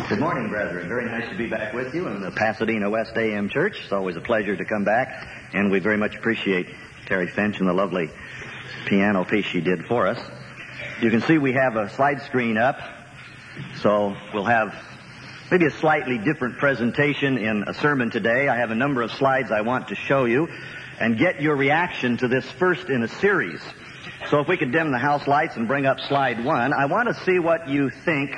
Good morning, brethren. Very nice to be back with you in the Pasadena West AM Church. It's always a pleasure to come back, and we very much appreciate Terry Finch and the lovely piano piece she did for us. You can see we have a slide screen up, so we'll have maybe a slightly different presentation in a sermon today. I have a number of slides I want to show you and get your reaction to this first in a series. So if we could dim the house lights and bring up slide 1, I want to see what you think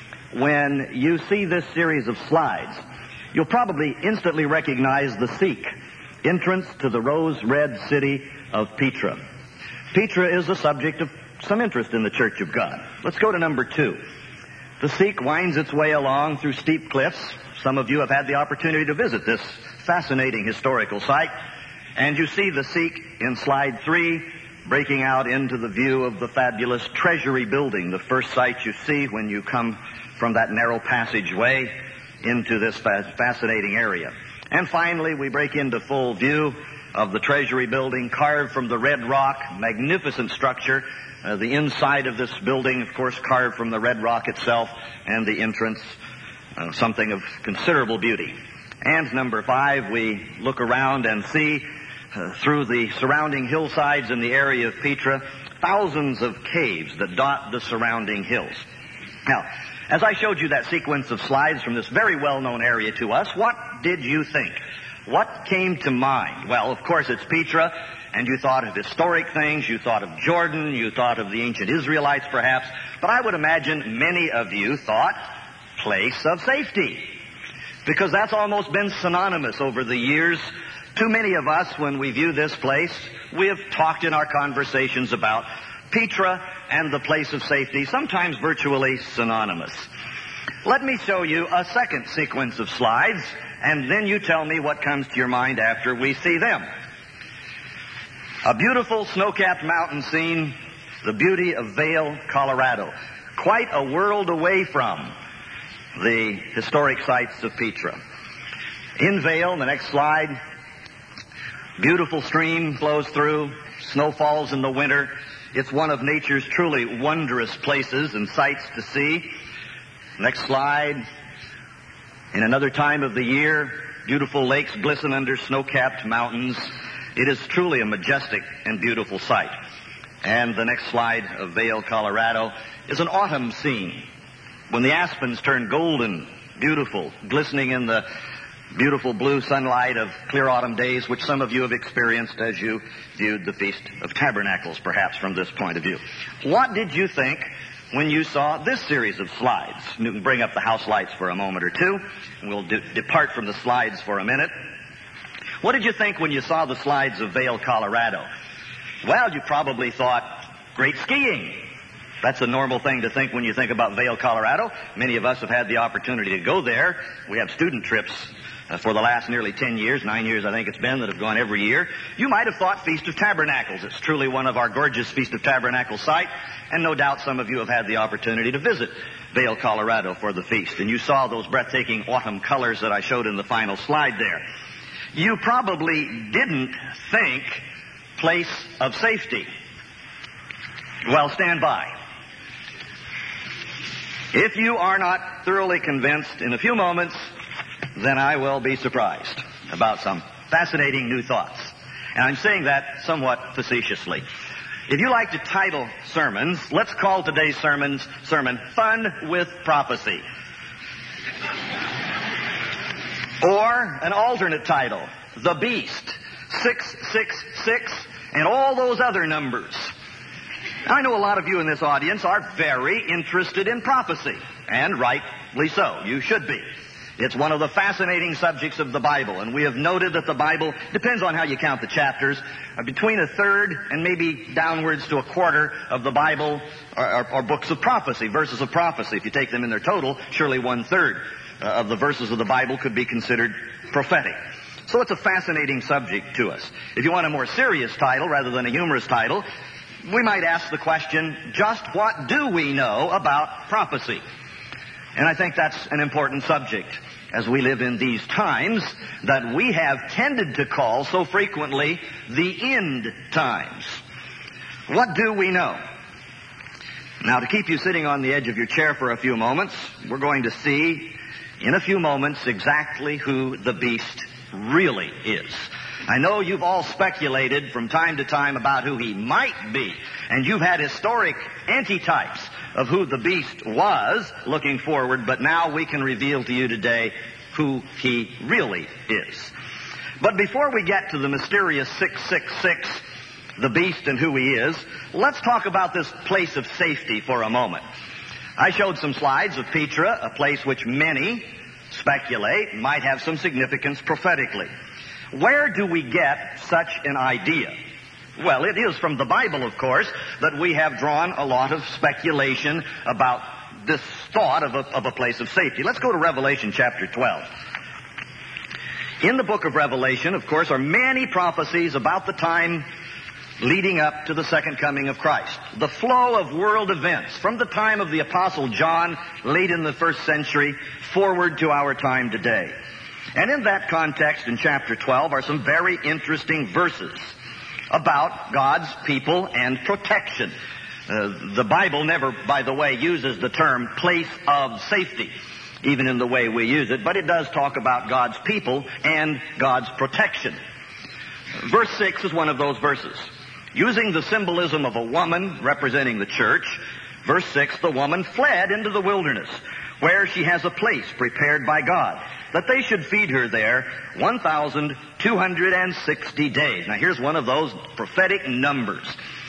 when you see this series of slides. You'll probably instantly recognize the Sikh, entrance to the rose-red city of Petra. Petra is the subject of some interest in the Church of God. Let's go to number 2. The Sikh winds its way along through steep cliffs. Some of you have had the opportunity to visit this fascinating historical site. And you see the Sikh in slide 3 breaking out into the view of the fabulous Treasury Building, the first sight you see when you come from that narrow passageway into this fascinating area. And finally, we break into full view of the Treasury Building, carved from the red rock, magnificent structure. The inside of this building, of course, carved from the red rock itself, and the entrance, something of considerable beauty. And number 5, we look around and see through the surrounding hillsides in the area of Petra, thousands of caves that dot the surrounding hills. Now, as I showed you that sequence of slides from this very well-known area to us, what did you think? What came to mind? Well, of course, it's Petra, and you thought of historic things, you thought of Jordan, you thought of the ancient Israelites, perhaps, but I would imagine many of you thought place of safety, because that's almost been synonymous over the years. Too many of us, when we view this place, we have talked in our conversations about Petra and the place of safety, sometimes virtually synonymous. Let me show you a second sequence of slides, and then you tell me what comes to your mind after we see them. A beautiful snow-capped mountain scene, the beauty of Vail, Colorado. Quite a world away from the historic sites of Petra. In Vail, the next slide, beautiful stream flows through, snow falls in the winter. It's one of nature's truly wondrous places and sights to see. Next slide. In another time of the year, beautiful lakes glisten under snow-capped mountains. It is truly a majestic and beautiful sight. And the next slide of Vail, Colorado, is an autumn scene when the aspens turn golden, beautiful, glistening in the beautiful blue sunlight of clear autumn days, which some of you have experienced as you viewed the Feast of Tabernacles, perhaps from this point of view. What did you think when you saw this series of slides? You can bring up the house lights for a moment or two, and we'll depart from the slides for a minute. What did you think when you saw the slides of Vail, Colorado? Well, you probably thought, great skiing. That's a normal thing to think when you think about Vail, Colorado. Many of us have had the opportunity to go there. We have student trips for the last nearly 10 years, 9 years I think it's been, that have gone every year. You might have thought Feast of Tabernacles. It's truly one of our gorgeous Feast of Tabernacles sites, and no doubt some of you have had the opportunity to visit Vail, Colorado for the feast, and you saw those breathtaking autumn colors that I showed in the final slide there. You probably didn't think place of safety. Well, stand by. If you are not thoroughly convinced in a few moments, then I will be surprised about some fascinating new thoughts. And I'm saying that somewhat facetiously. If you like to title sermons, let's call today's sermon Fun with Prophecy. Or an alternate title, The Beast, 666, and all those other numbers. I know a lot of you in this audience are very interested in prophecy, and rightly so. You should be. It's one of the fascinating subjects of the Bible, and we have noted that the Bible, depends on how you count the chapters, between a third and maybe downwards to a quarter of the Bible are books of prophecy, verses of prophecy. If you take them in their total, surely 1/3 of the verses of the Bible could be considered prophetic. So it's a fascinating subject to us. If you want a more serious title rather than a humorous title, we might ask the question, just what do we know about prophecy? And I think that's an important subject as we live in these times that we have tended to call so frequently the end times. What do we know? Now, to keep you sitting on the edge of your chair for a few moments, we're going to see in a few moments exactly who the beast really is. I know you've all speculated from time to time about who he might be, and you've had historic antitypes of who the beast was looking forward, but now we can reveal to you today who he really is. But before we get to the mysterious 666, the beast and who he is, let's talk about this place of safety for a moment. I showed some slides of Petra, a place which many speculate might have some significance prophetically. Where do we get such an idea? Well, it is from the Bible, of course, that we have drawn a lot of speculation about this thought of a place of safety. Let's go to Revelation chapter 12. In the book of Revelation, of course, are many prophecies about the time leading up to the second coming of Christ. The flow of world events from the time of the Apostle John, late in the first century, forward to our time today. And in that context, in chapter 12, are some very interesting verses about God's people and protection. The Bible never, by the way, uses the term place of safety, even in the way we use it, but it does talk about God's people and God's protection. Verse 6 is one of those verses. Using the symbolism of a woman representing the church, verse 6, the woman fled into the wilderness, where she has a place prepared by God, that they should feed her there 1,260 days. Now here's one of those prophetic numbers,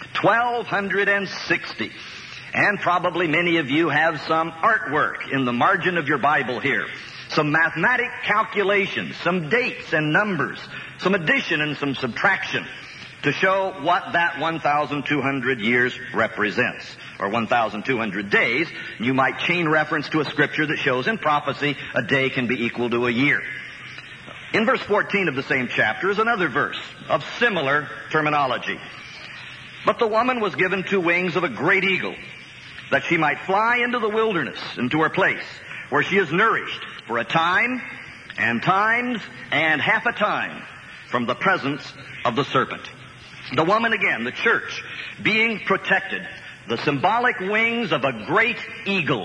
1,260. And probably many of you have some artwork in the margin of your Bible here. Some mathematic calculations, some dates and numbers, some addition and some subtraction to show what that 1,200 years represents, or 1,200 days. You might chain reference to a scripture that shows in prophecy a day can be equal to a year. In verse 14 of the same chapter is another verse of similar terminology. But the woman was given 2 wings of a great eagle, that she might fly into the wilderness, into her place, where she is nourished for a time, and times, and half a time, from the presence of the serpent. The woman again, the church, being protected, the symbolic wings of a great eagle.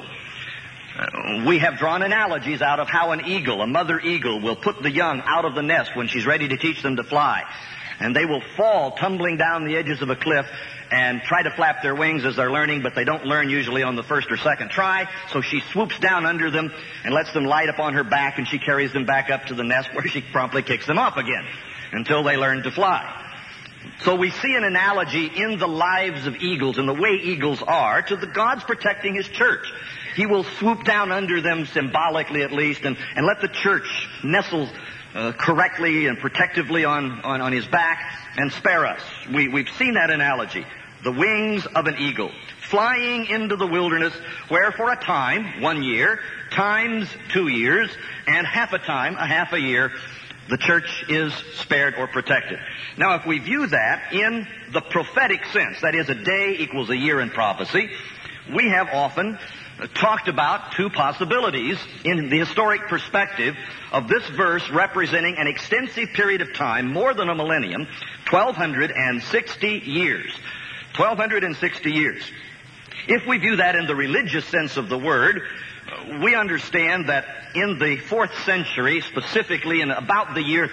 We have drawn analogies out of how an eagle, a mother eagle, will put the young out of the nest when she's ready to teach them to fly. And they will fall tumbling down the edges of a cliff and try to flap their wings as they're learning, but they don't learn usually on the first or second try. So she swoops down under them and lets them light upon her back, and she carries them back up to the nest where she promptly kicks them off again until they learn to fly. So we see an analogy in the lives of eagles and the way eagles are to the God's protecting His church. He will swoop down under them, symbolically at least, and let the church nestle correctly and protectively on His back and spare us. We've seen that analogy. The wings of an eagle, flying into the wilderness, where for a time, 1 year, times 2 years, and half a time, a half a year, the church is spared or protected. Now, if we view that in the prophetic sense, that is, a day equals a year in prophecy, we have often talked about 2 possibilities in the historic perspective of this verse representing an extensive period of time, more than a millennium, 1,260 years. 1,260 years. If we view that in the religious sense of the word, we understand that in the 4th century, specifically in about the year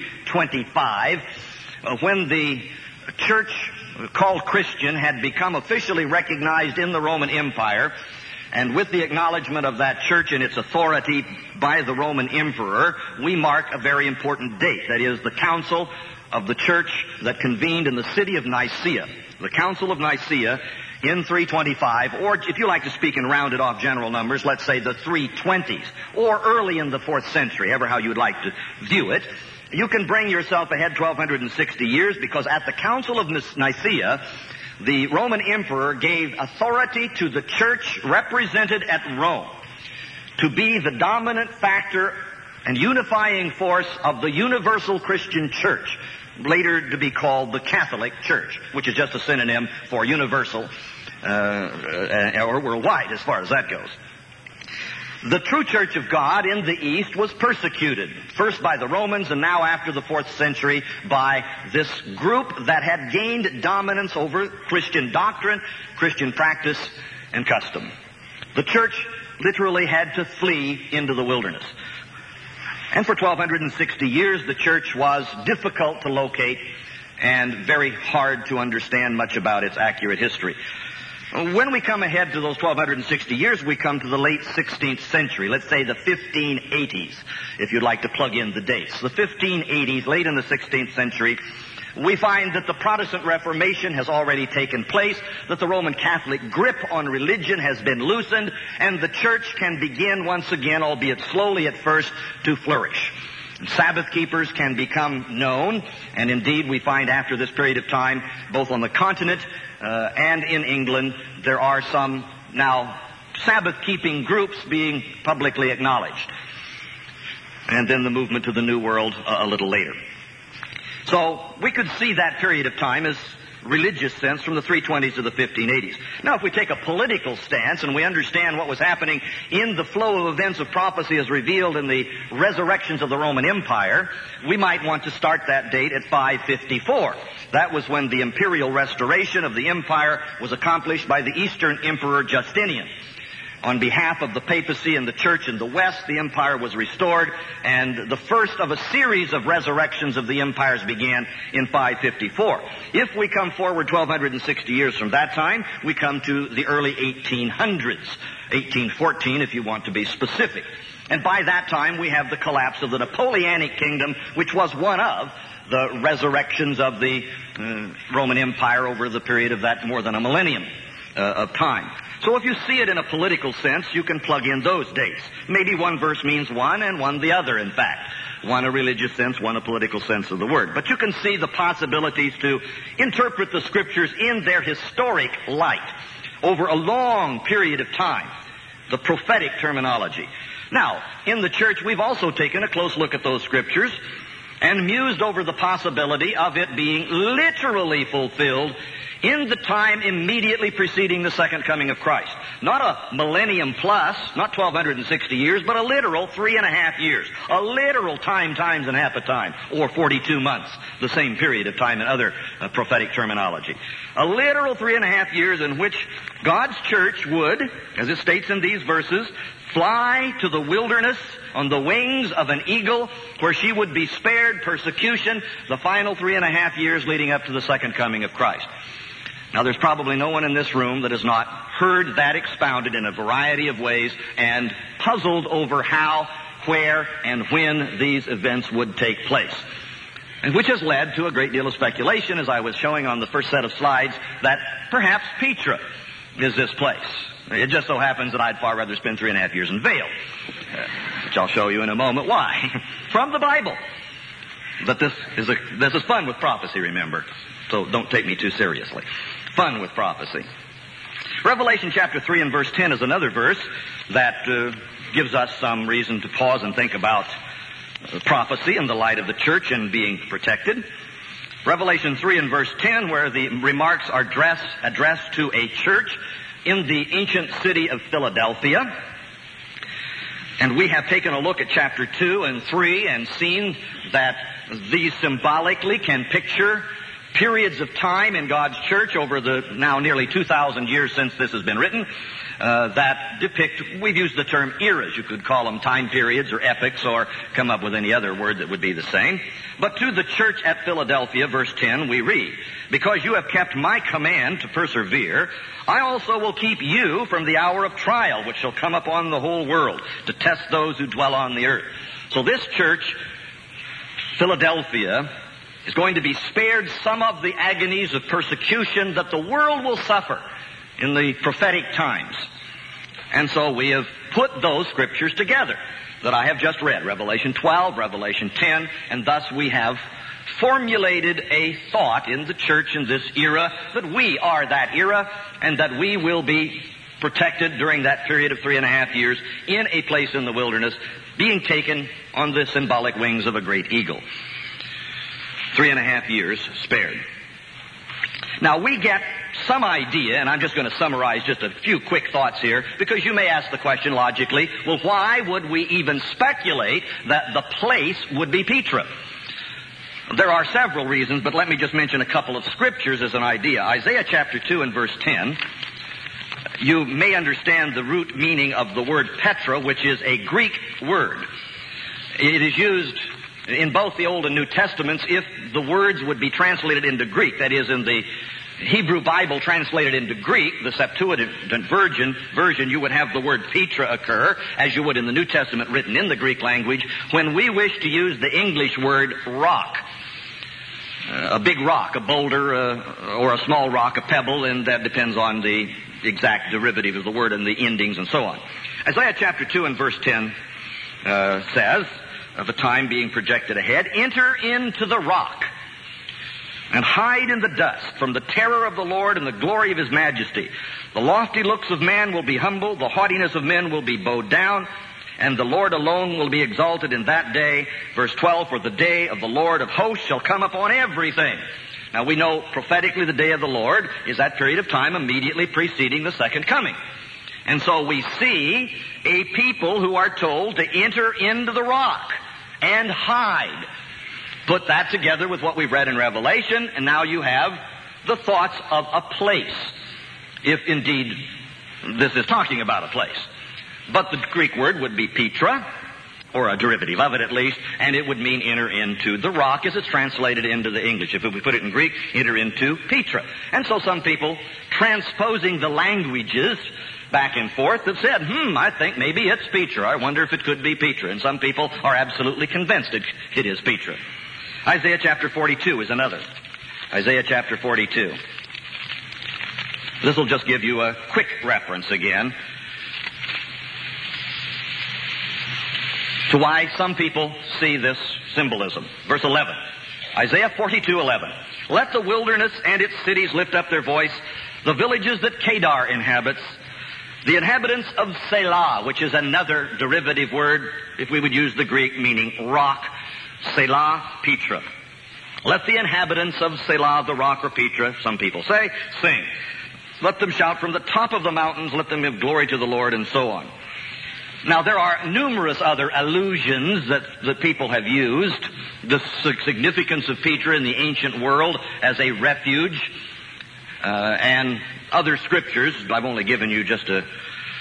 325, when the church called Christian had become officially recognized in the Roman Empire, and with the acknowledgement of that church and its authority by the Roman emperor, we mark a very important date. That is, the council of the church that convened in the city of Nicaea. The Council of Nicaea in 325, or if you like to speak in rounded off general numbers, let's say the 320s, or early in the 4th century, ever how you would like to view it. You can bring yourself ahead 1,260 years, because at the Council of Nicaea, the Roman emperor gave authority to the church represented at Rome to be the dominant factor and unifying force of the universal Christian church, later to be called the Catholic Church, which is just a synonym for universal or worldwide as far as that goes. The true Church of God in the East was persecuted, first by the Romans and now after the 4th century by this group that had gained dominance over Christian doctrine, Christian practice, and custom. The church literally had to flee into the wilderness. And for 1,260 years, the church was difficult to locate and very hard to understand much about its accurate history. When we come ahead to those 1,260 years, we come to the late 16th century. Let's say the 1580s, if you'd like to plug in the dates. The 1580s, late in the 16th century, we find that the Protestant Reformation has already taken place, that the Roman Catholic grip on religion has been loosened, and the church can begin once again, albeit slowly at first, to flourish. Sabbath keepers can become known, and indeed we find after this period of time, both on the continent and in England, there are some now Sabbath-keeping groups being publicly acknowledged. And then the movement to the New World a little later. So we could see that period of time as religious sense from the 320s to the 1580s. Now, if we take a political stance and we understand what was happening in the flow of events of prophecy as revealed in the resurrections of the Roman Empire, we might want to start that date at 554. That was when the imperial restoration of the empire was accomplished by the Eastern Emperor Justinian. On behalf of the papacy and the church in the West, the empire was restored, and the first of a series of resurrections of the empires began in 554. If we come forward 1,260 years from that time, we come to the early 1800s, 1814 if you want to be specific. And by that time, we have the collapse of the Napoleonic kingdom, which was one of the resurrections of the Roman Empire over the period of that more than a millennium of time. So if you see it in a political sense, you can plug in those dates. Maybe one verse means one and one the other, in fact. One a religious sense, one a political sense of the word. But you can see the possibilities to interpret the Scriptures in their historic light over a long period of time. The prophetic terminology. Now, in the church, we've also taken a close look at those Scriptures and mused over the possibility of it being literally fulfilled in the time immediately preceding the second coming of Christ. Not a millennium plus, not 1,260 years, but a literal 3.5 years. A literal time times and half a time, or 42 months, the same period of time in other prophetic terminology. A literal 3.5 years in which God's church would, as it states in these verses, fly to the wilderness on the wings of an eagle, where she would be spared persecution the final 3.5 years leading up to the second coming of Christ. Now, there's probably no one in this room that has not heard that expounded in a variety of ways and puzzled over how, where, and when these events would take place. And which has led to a great deal of speculation, as I was showing on the first set of slides, that perhaps Petra is this place. It just so happens that I'd far rather spend 3.5 years in Vail, which I'll show you in a moment why. From the Bible. But this is fun with prophecy, remember. So don't take me too seriously. Fun with prophecy. Revelation chapter 3 and verse 10 is another verse that gives us some reason to pause and think about prophecy in the light of the church and being protected. Revelation 3 and verse 10, where the remarks are addressed to a church in the ancient city of Philadelphia. And we have taken a look at chapter 2 and 3 and seen that these symbolically can picture periods of time in God's church over the now nearly 2,000 years since this has been written that depict, we've used the term eras. You could call them time periods or epochs or come up with any other word that would be the same. But to the church at Philadelphia, verse 10, we read, "Because you have kept my command to persevere, I also will keep you from the hour of trial, which shall come upon the whole world, to test those who dwell on the earth." So this church, Philadelphia, is going to be spared some of the agonies of persecution that the world will suffer in the prophetic times. And so we have put those Scriptures together that I have just read, Revelation 12, Revelation 10, and thus we have formulated a thought in the church in this era that we are that era and that we will be protected during that period of 3.5 years in a place in the wilderness, being taken on the symbolic wings of a great eagle. 3.5 years spared. Now we get some idea, and I'm just going to summarize just a few quick thoughts here, because you may ask the question logically, well, why would we even speculate that the place would be Petra? There are several reasons, but let me just mention a couple of scriptures as an idea. Isaiah chapter 2 and verse 10 you may understand the root meaning of the word Petra, which is a Greek word. It is used in both the Old and New Testaments if the words would be translated into Greek. That is, in the Hebrew Bible translated into Greek, the Septuagint version, you would have the word Petra occur, as you would in the New Testament written in the Greek language, when we wish to use the English word rock. A big rock, a boulder, or a small rock, a pebble, and that depends on the exact derivative of the word and the endings and so on. Isaiah chapter 2 and verse 10 says, of a time being projected ahead, enter into the rock and hide in the dust from the terror of the Lord and the glory of His majesty. The lofty looks of man will be humbled, the haughtiness of men will be bowed down, and the Lord alone will be exalted in that day. Verse 12, for the day of the Lord of hosts shall come upon everything. Now we know prophetically the day of the Lord is that period of time immediately preceding the second coming. And so we see a people who are told to enter into the rock and hide. Put that together with what we've read in Revelation, and now you have the thoughts of a place, if indeed this is talking about a place. But the Greek word would be Petra, or a derivative of it at least, and it would mean enter into the rock as it's translated into the English. If we put it in Greek, enter into Petra. And so some people, transposing the languages back and forth, have said, I think maybe it's Petra. I wonder if it could be Petra. And some people are absolutely convinced it is Petra. Isaiah chapter 42 is another. Isaiah chapter 42. This will just give you a quick reference again to why some people see this symbolism. Verse 11. Isaiah 42:11. Let the wilderness and its cities lift up their voice, the villages that Kedar inhabits, the inhabitants of Selah, which is another derivative word, if we would use the Greek, meaning rock. Selah, Petra. Let the inhabitants of Selah, the rock, or Petra, some people say, sing. Let them shout from the top of the mountains, let them give glory to the Lord, and so on. Now, there are numerous other allusions that people have used. The significance of Petra in the ancient world as a refuge, and other scriptures. I've only given you just a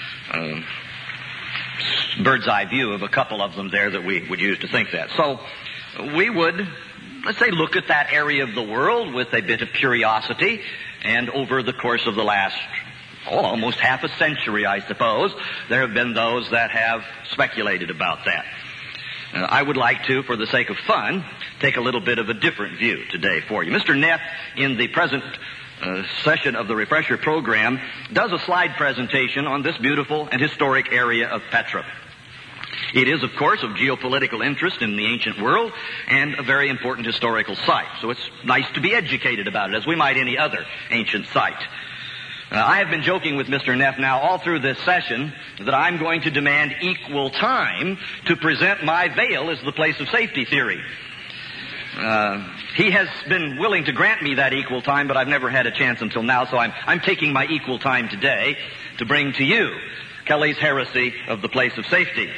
bird's eye view of a couple of them there that we would use to think that. So, we would, let's say, look at that area of the world with a bit of curiosity, and over the course of the last almost half a century, I suppose, there have been those that have speculated about that. I would like to, for the sake of fun, take a little bit of a different view today for you. Mr. Neff, in the present session of the Refresher program, does a slide presentation on this beautiful and historic area of Petra. It is, of course, of geopolitical interest in the ancient world and a very important historical site. So it's nice to be educated about it, as we might any other ancient site. I have been joking with Mr. Neff now all through this session that I'm going to demand equal time to present my veil as the place of safety theory. He has been willing to grant me that equal time, but I've never had a chance until now, so I'm taking my equal time today to bring to you Kelly's heresy of the place of safety.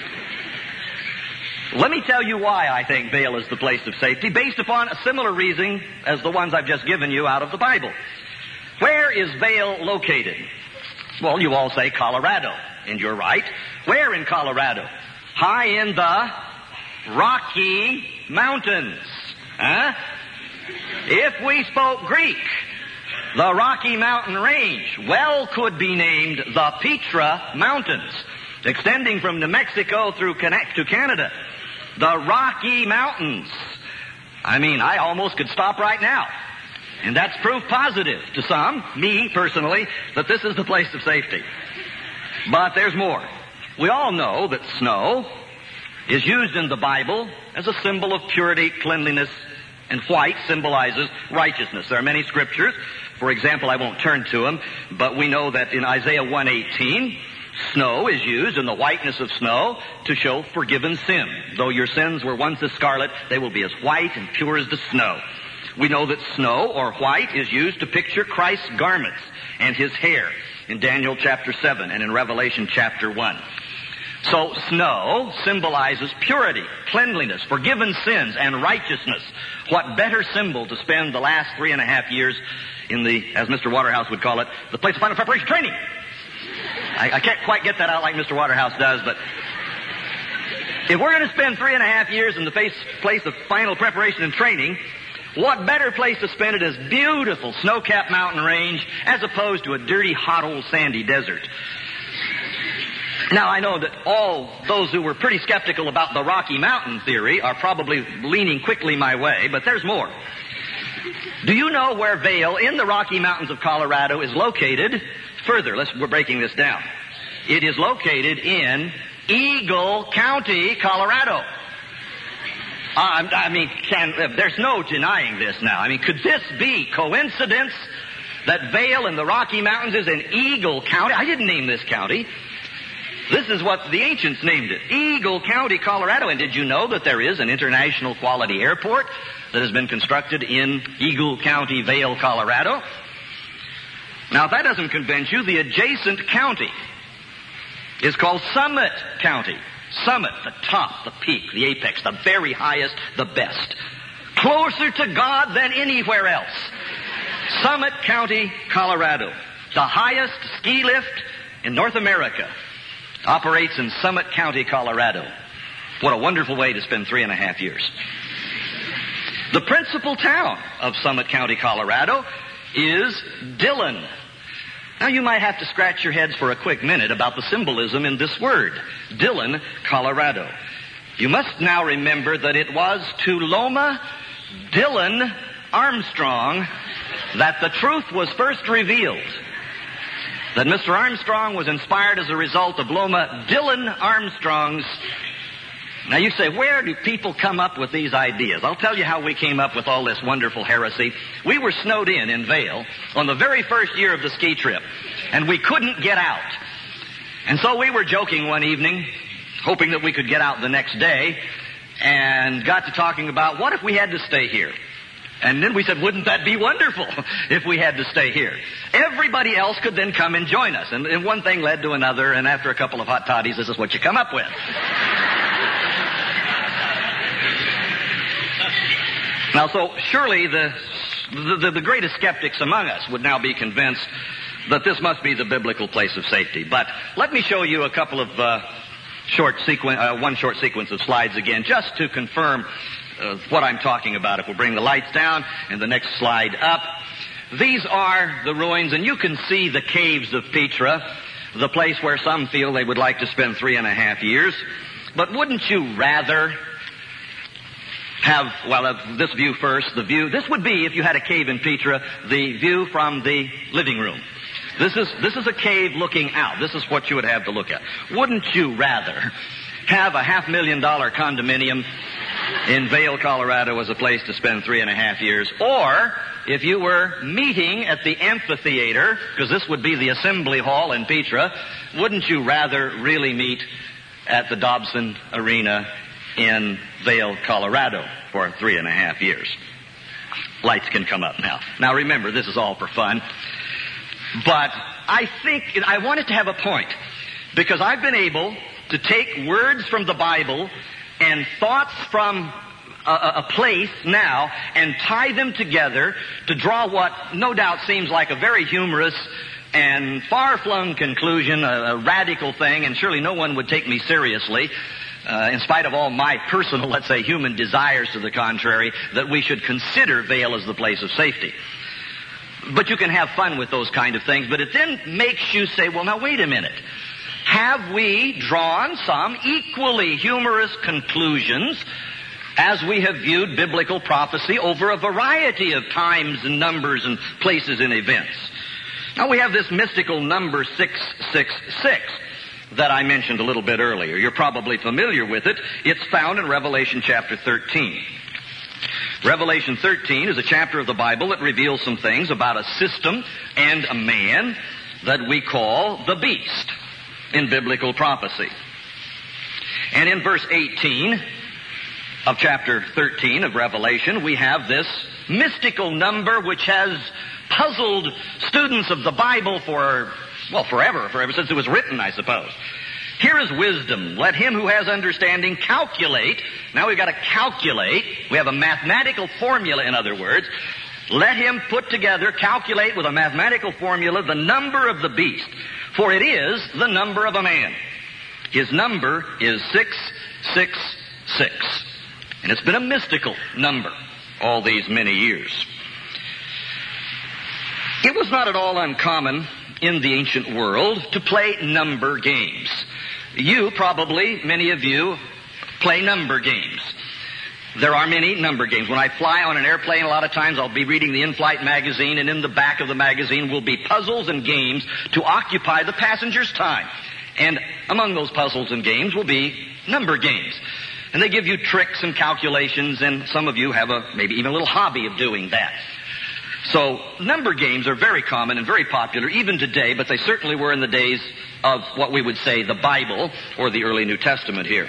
Let me tell you why I think veil is the place of safety, based upon a similar reasoning as the ones I've just given you out of the Bible. Where is Vail located? Well, you all say Colorado, and you're right. Where in Colorado? High in the Rocky Mountains. If we spoke Greek, the Rocky Mountain Range well could be named the Petra Mountains, extending from New Mexico through to Canada. The Rocky Mountains. I almost could stop right now. And that's proof positive to some, me personally, that this is the place of safety. But there's more. We all know that snow is used in the Bible as a symbol of purity, cleanliness, and white symbolizes righteousness. There are many scriptures. For example, I won't turn to them, but we know that in Isaiah 1:18, snow is used in the whiteness of snow to show forgiven sin. Though your sins were once as scarlet, they will be as white and pure as the snow. We know that snow, or white, is used to picture Christ's garments and His hair in Daniel chapter 7 and in Revelation chapter 1. So snow symbolizes purity, cleanliness, forgiven sins, and righteousness. What better symbol to spend the last 3.5 years in the, as Mr. Waterhouse would call it, the place of final preparation training. I can't quite get that out like Mr. Waterhouse does, but if we're going to spend 3.5 years in the place of final preparation and training, what better place to spend it is beautiful snow-capped mountain range as opposed to a dirty, hot, old sandy desert. Now, I know that all those who were pretty skeptical about the Rocky Mountain theory are probably leaning quickly my way, but there's more. Do you know where Vail in the Rocky Mountains of Colorado is located? Further, we're breaking this down. It is located in Eagle County, Colorado. There's no denying this now. Could this be coincidence that Vail in the Rocky Mountains is in Eagle County? I didn't name this county. This is what the ancients named it, Eagle County, Colorado. And did you know that there is an international quality airport that has been constructed in Eagle County, Vail, Colorado? Now, if that doesn't convince you, the adjacent county is called Summit County. Summit, the top, the peak, the apex, the very highest, the best. Closer to God than anywhere else. Summit County, Colorado. The highest ski lift in North America operates in Summit County, Colorado. What a wonderful way to spend 3.5 years. The principal town of Summit County, Colorado is Dillon. Now, you might have to scratch your heads for a quick minute about the symbolism in this word, Dillon, Colorado. You must now remember that it was to Loma Dillon Armstrong that the truth was first revealed. That Mr. Armstrong was inspired as a result of Loma Dillon Armstrong's. Now you say, where do people come up with these ideas? I'll tell you how we came up with all this wonderful heresy. We were snowed in Vail on the very first year of the ski trip, and we couldn't get out. And so we were joking one evening, hoping that we could get out the next day, and got to talking about what if we had to stay here? And then we said, wouldn't that be wonderful if we had to stay here? Everybody else could then come and join us. And one thing led to another, and after a couple of hot toddies, this is what you come up with. Now, so surely the greatest skeptics among us would now be convinced that this must be the biblical place of safety. But let me show you a couple of one short sequence of slides again, just to confirm what I'm talking about. If we'll bring the lights down and the next slide up. These are the ruins, and you can see the caves of Petra, the place where some feel they would like to spend 3.5 years. But wouldn't you rather have, this view first, this would be, if you had a cave in Petra, the view from the living room. This is a cave looking out. This is what you would have to look at. Wouldn't you rather have a $500,000 condominium in Vail, Colorado as a place to spend 3.5 years? Or, if you were meeting at the amphitheater, because this would be the assembly hall in Petra, wouldn't you rather really meet at the Dobson Arena in Vail, Colorado for 3.5 years? Lights can come up now. Now remember, this is all for fun. But I think I want it to have a point, because I've been able to take words from the Bible and thoughts from a place now and tie them together to draw what no doubt seems like a very humorous and far-flung conclusion, a radical thing, and surely no one would take me seriously, in spite of all my personal, let's say, human desires to the contrary, that we should consider Vail as the place of safety. But you can have fun with those kind of things, but it then makes you say, well, now wait a minute. Have we drawn some equally humorous conclusions as we have viewed biblical prophecy over a variety of times and numbers and places and events? Now we have this mystical number 666 that I mentioned a little bit earlier. You're probably familiar with it. It's found in Revelation chapter 13. Revelation 13 is a chapter of the Bible that reveals some things about a system and a man that we call the beast in biblical prophecy. And in verse 18 of chapter 13 of Revelation, we have this mystical number which has puzzled students of the Bible for forever since it was written, I suppose. Here is wisdom. Let him who has understanding calculate. Now we've got to calculate. We have a mathematical formula, in other words. Let him calculate with a mathematical formula the number of the beast. For it is the number of a man. His number is 666. And it's been a mystical number all these many years. It was not at all uncommon in the ancient world to play number games. You probably, many of you, play number games. There are many number games. When I fly on an airplane, a lot of times I'll be reading the in-flight magazine, and in the back of the magazine will be puzzles and games to occupy the passenger's time. And among those puzzles and games will be number games. And they give you tricks and calculations, and some of you have maybe even a little hobby of doing that. So number games are very common and very popular even today, but they certainly were in the days of what we would say the Bible or the early New Testament here.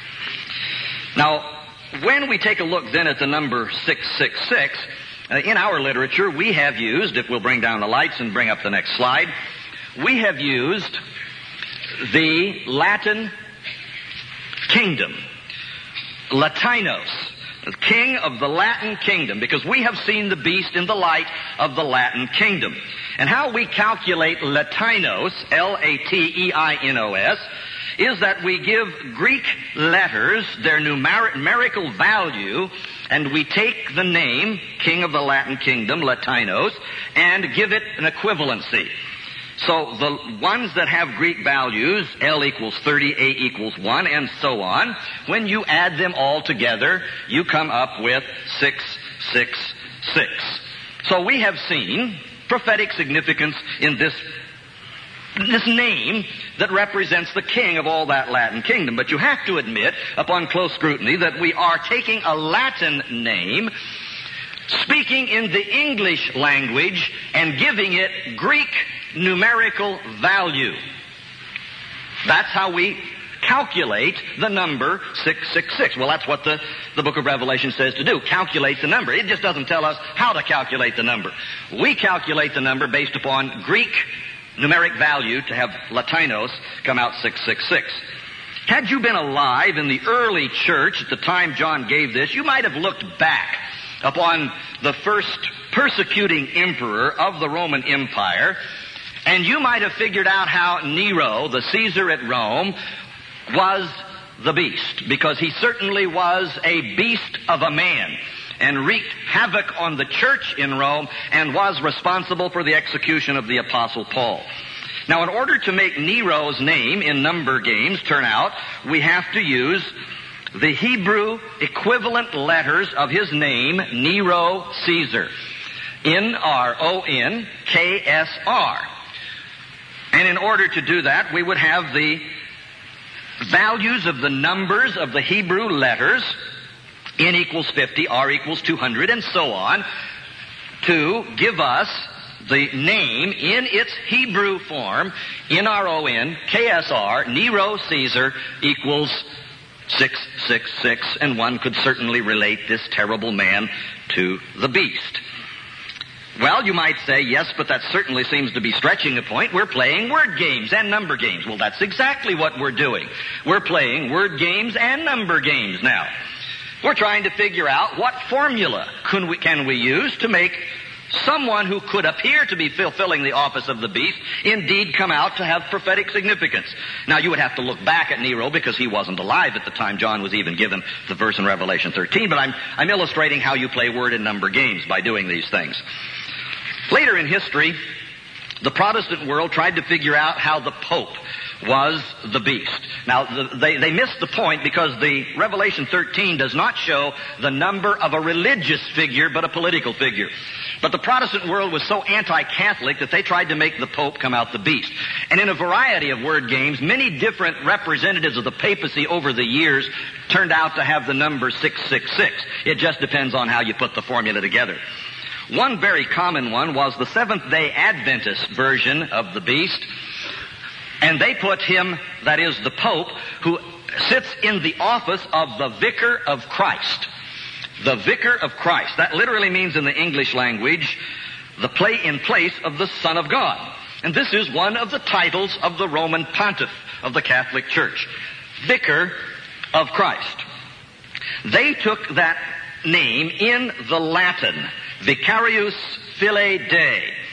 Now, when we take a look then at the number 666, in our literature we have used, if we'll bring down the lights and bring up the next slide, we have used the Latin kingdom, Latinos, the king of the Latin kingdom, because we have seen the beast in the light of the Latin kingdom. And how we calculate Latinos, L-A-T-E-I-N-O-S, is that we give Greek letters their numerical value, and we take the name, King of the Latin Kingdom, Latinos, and give it an equivalency. So the ones that have Greek values, L equals 30, A equals 1, and so on, when you add them all together, you come up with 666. So we have seen prophetic significance in this name that represents the king of all that Latin kingdom. But you have to admit, upon close scrutiny, that we are taking a Latin name, speaking in the English language, and giving it Greek numerical value. That's how we calculate the number 666. Well, that's what the book of Revelation says to do. Calculate the number. It just doesn't tell us how to calculate the number. We calculate the number based upon Greek numeric value to have Latinos come out 666. Had you been alive in the early church at the time John gave this, you might have looked back upon the first persecuting emperor of the Roman Empire, and you might have figured out how Nero, the Caesar at Rome, was the beast, because he certainly was a beast of a man and wreaked havoc on the church in Rome and was responsible for the execution of the Apostle Paul. Now, in order to make Nero's name in number games turn out, we have to use the Hebrew equivalent letters of his name, Nero Caesar. N-R-O-N-K-S-R. And in order to do that, we would have the values of the numbers of the Hebrew letters, N equals 50, R equals 200, and so on, to give us the name in its Hebrew form, N-R-O-N-K-S-R, Nero Caesar equals 666, and one could certainly relate this terrible man to the beast. Well, you might say, yes, but that certainly seems to be stretching a point. We're playing word games and number games. Well, that's exactly what we're doing. We're playing word games and number games now. We're trying to figure out what formula can we use to make someone who could appear to be fulfilling the office of the beast indeed come out to have prophetic significance. Now, you would have to look back at Nero because he wasn't alive at the time John was even given the verse in Revelation 13, but I'm illustrating how you play word and number games by doing these things. Later in history, the Protestant world tried to figure out how the Pope was the beast. Now, they missed the point because the Revelation 13 does not show the number of a religious figure, but a political figure. But the Protestant world was so anti-Catholic that they tried to make the Pope come out the beast. And in a variety of word games, many different representatives of the papacy over the years turned out to have the number 666. It just depends on how you put the formula together. One very common one was the Seventh-day Adventist version of the beast. And they put him, that is the Pope, who sits in the office of the Vicar of Christ. The Vicar of Christ. That literally means in the English language, the in place of the Son of God. And this is one of the titles of the Roman Pontiff of the Catholic Church. Vicar of Christ. They took that name in the Latin, Vicarius Filii Dei.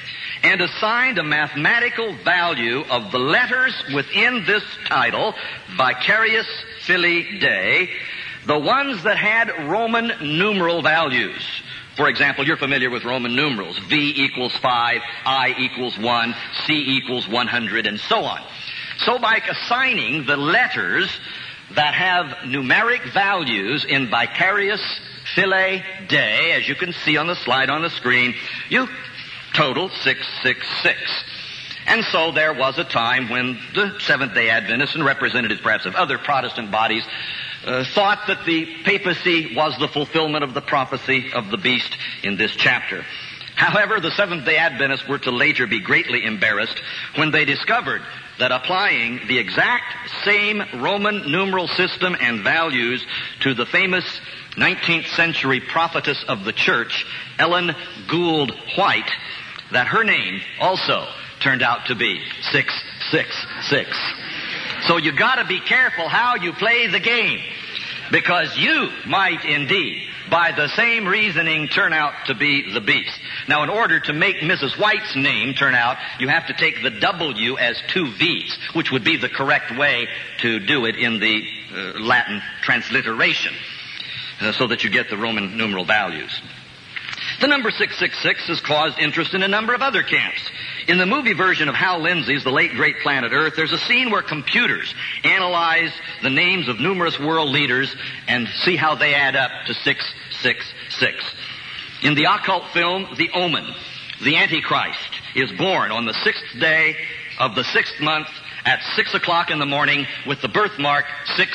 and assigned a mathematical value of the letters within this title, Vicarius Filii Dei, the ones that had Roman numeral values. For example, you're familiar with Roman numerals. V equals 5, I equals 1, C equals 100, and so on. So by assigning the letters that have numeric values in Vicarius Filii Dei, as you can see on the slide on the screen, you total 666. And so there was a time when the Seventh-day Adventists and representatives perhaps of other Protestant bodies thought that the papacy was the fulfillment of the prophecy of the beast in this chapter. However, the Seventh-day Adventists were to later be greatly embarrassed when they discovered that applying the exact same Roman numeral system and values to the famous 19th century prophetess of the church, Ellen Gould White, that her name also turned out to be 666. So you gotta be careful how you play the game, because you might indeed, by the same reasoning, turn out to be the beast. Now, in order to make Mrs. White's name turn out, you have to take the W as 2 V's, which would be the correct way to do it in the Latin transliteration, so that you get the Roman numeral values. The number 666 has caused interest in a number of other camps. In the movie version of Hal Lindsey's The Late Great Planet Earth, there's a scene where computers analyze the names of numerous world leaders and see how they add up to 666. In the occult film The Omen, the Antichrist is born on the 6th day of the 6th month at 6 o'clock in the morning with the birthmark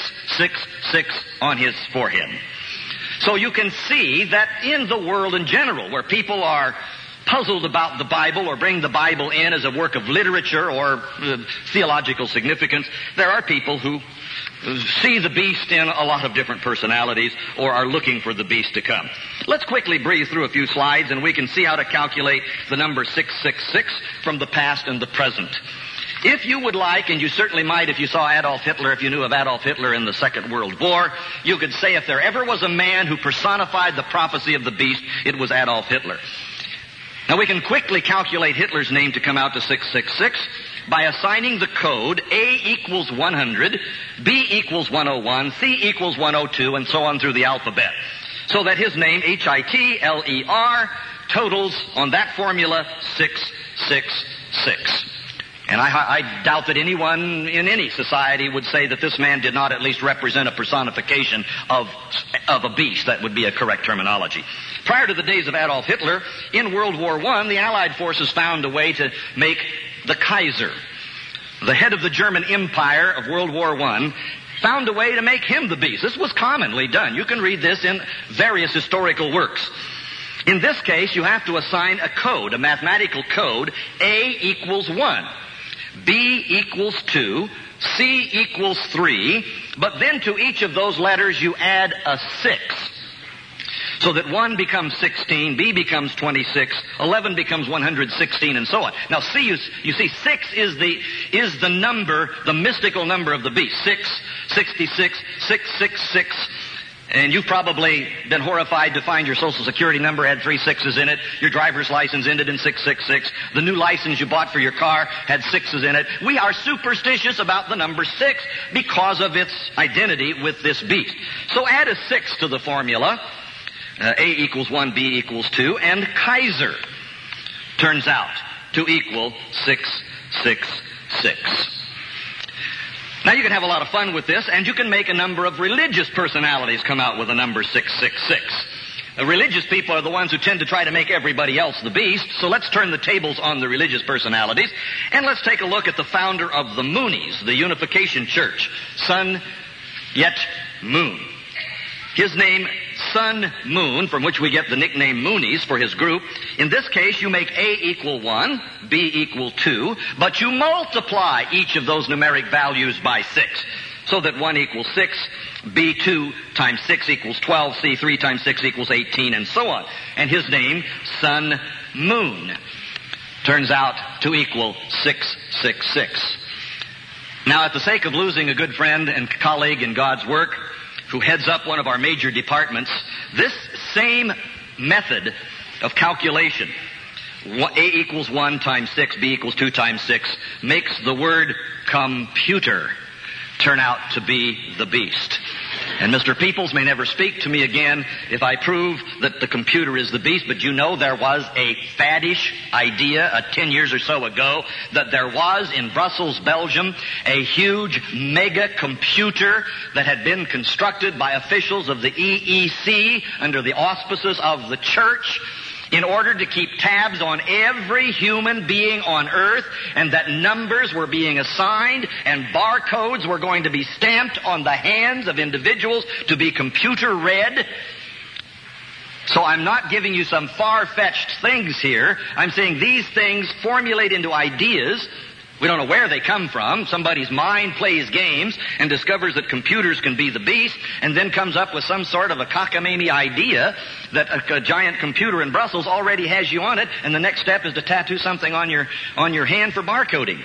666 on his forehead. So you can see that in the world in general, where people are puzzled about the Bible or bring the Bible in as a work of literature or theological significance, there are people who see the beast in a lot of different personalities or are looking for the beast to come. Let's quickly breeze through a few slides and we can see how to calculate the number 666 from the past and the present. If you would like, and you certainly might if you saw Adolf Hitler, if you knew of Adolf Hitler in the Second World War, you could say if there ever was a man who personified the prophecy of the beast, it was Adolf Hitler. Now we can quickly calculate Hitler's name to come out to 666 by assigning the code A equals 100, B equals 101, C equals 102, and so on through the alphabet. So that his name, Hitler, totals on that formula 666. And I doubt that anyone in any society would say that this man did not at least represent a personification of a beast. That would be a correct terminology. Prior to the days of Adolf Hitler, in World War I, the Allied forces found a way to make the Kaiser, the head of the German Empire of World War I, found a way to make him the beast. This was commonly done. You can read this in various historical works. In this case, you have to assign a code, a mathematical code. A equals 1. B equals 2, C equals 3, but then to each of those letters you add a 6. So that 1 becomes 16, B becomes 26, 11 becomes 116, and so on. Now see, you see 6 is the number, the mystical number of the beast. 6, 66, 666. And you've probably been horrified to find your Social Security number had 3 6s in it. Your driver's license ended in 666. The new license you bought for your car had 6s in it. We are superstitious about the number 6 because of its identity with this beast. So add a 6 to the formula. A equals 1, B equals 2, and Kaiser turns out to equal 666. Now you can have a lot of fun with this, and you can make a number of religious personalities come out with a number 666. Religious people are the ones who tend to try to make everybody else the beast, so let's turn the tables on the religious personalities, and let's take a look at the founder of the Moonies, the Unification Church, Sun Yat Moon. His name, Sun Moon, from which we get the nickname Moonies for his group. In this case, you make A equal 1, B equal 2, but you multiply each of those numeric values by 6, so that 1 equals 6, B2 times 6 equals 12, C3 times 6 equals 18, and so on. And his name, Sun Moon, turns out to equal 666. Now, at the sake of losing a good friend and colleague in God's work, who heads up one of our major departments, this same method of calculation A equals 1 times 6, B equals 2 times 6, makes the word computer turn out to be the beast. And Mr. Peoples may never speak to me again if I prove that the computer is the beast, but you know there was a faddish idea 10 years or so ago that there was in Brussels, Belgium, a huge mega computer that had been constructed by officials of the EEC under the auspices of the church in order to keep tabs on every human being on earth, and that numbers were being assigned and barcodes were going to be stamped on the hands of individuals to be computer read. So I'm not giving you some far-fetched things here. I'm saying these things formulate into ideas. We don't know where they come from. Somebody's mind plays games and discovers that computers can be the beast, and then comes up with some sort of a cockamamie idea that a giant computer in Brussels already has you on it, and the next step is to tattoo something on your hand for barcoding.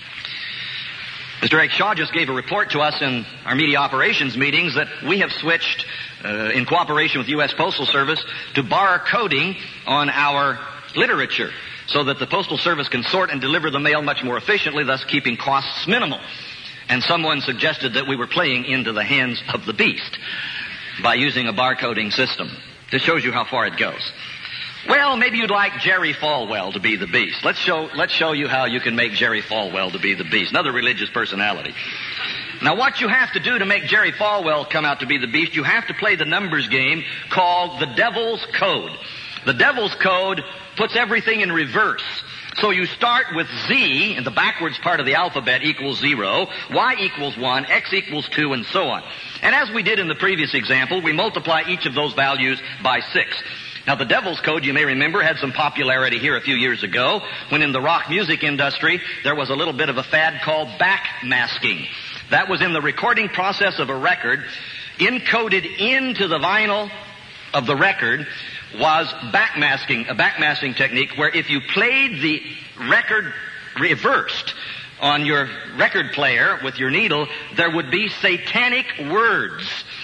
Mr. Eric Shaw just gave a report to us in our media operations meetings that we have switched, in cooperation with the U.S. Postal Service, to barcoding on our literature, so that the Postal Service can sort and deliver the mail much more efficiently, thus keeping costs minimal. And someone suggested that we were playing into the hands of the beast by using a barcoding system. This shows you how far it goes. Well, maybe you'd like Jerry Falwell to be the beast. Let's show you how you can make Jerry Falwell to be the beast, another religious personality. Now, what you have to do to make Jerry Falwell come out to be the beast, you have to play the numbers game called the Devil's Code. The Devil's Code puts everything in reverse. So you start with Z, and the backwards part of the alphabet equals 0, Y equals 1, X equals 2, and so on. And as we did in the previous example, we multiply each of those values by 6. Now, the Devil's Code, you may remember, had some popularity here a few years ago, when in the rock music industry there was a little bit of a fad called backmasking. That was in the recording process of a record, encoded into the vinyl of the record, was backmasking, a backmasking technique where if you played the record reversed on your record player with your needle, there would be satanic words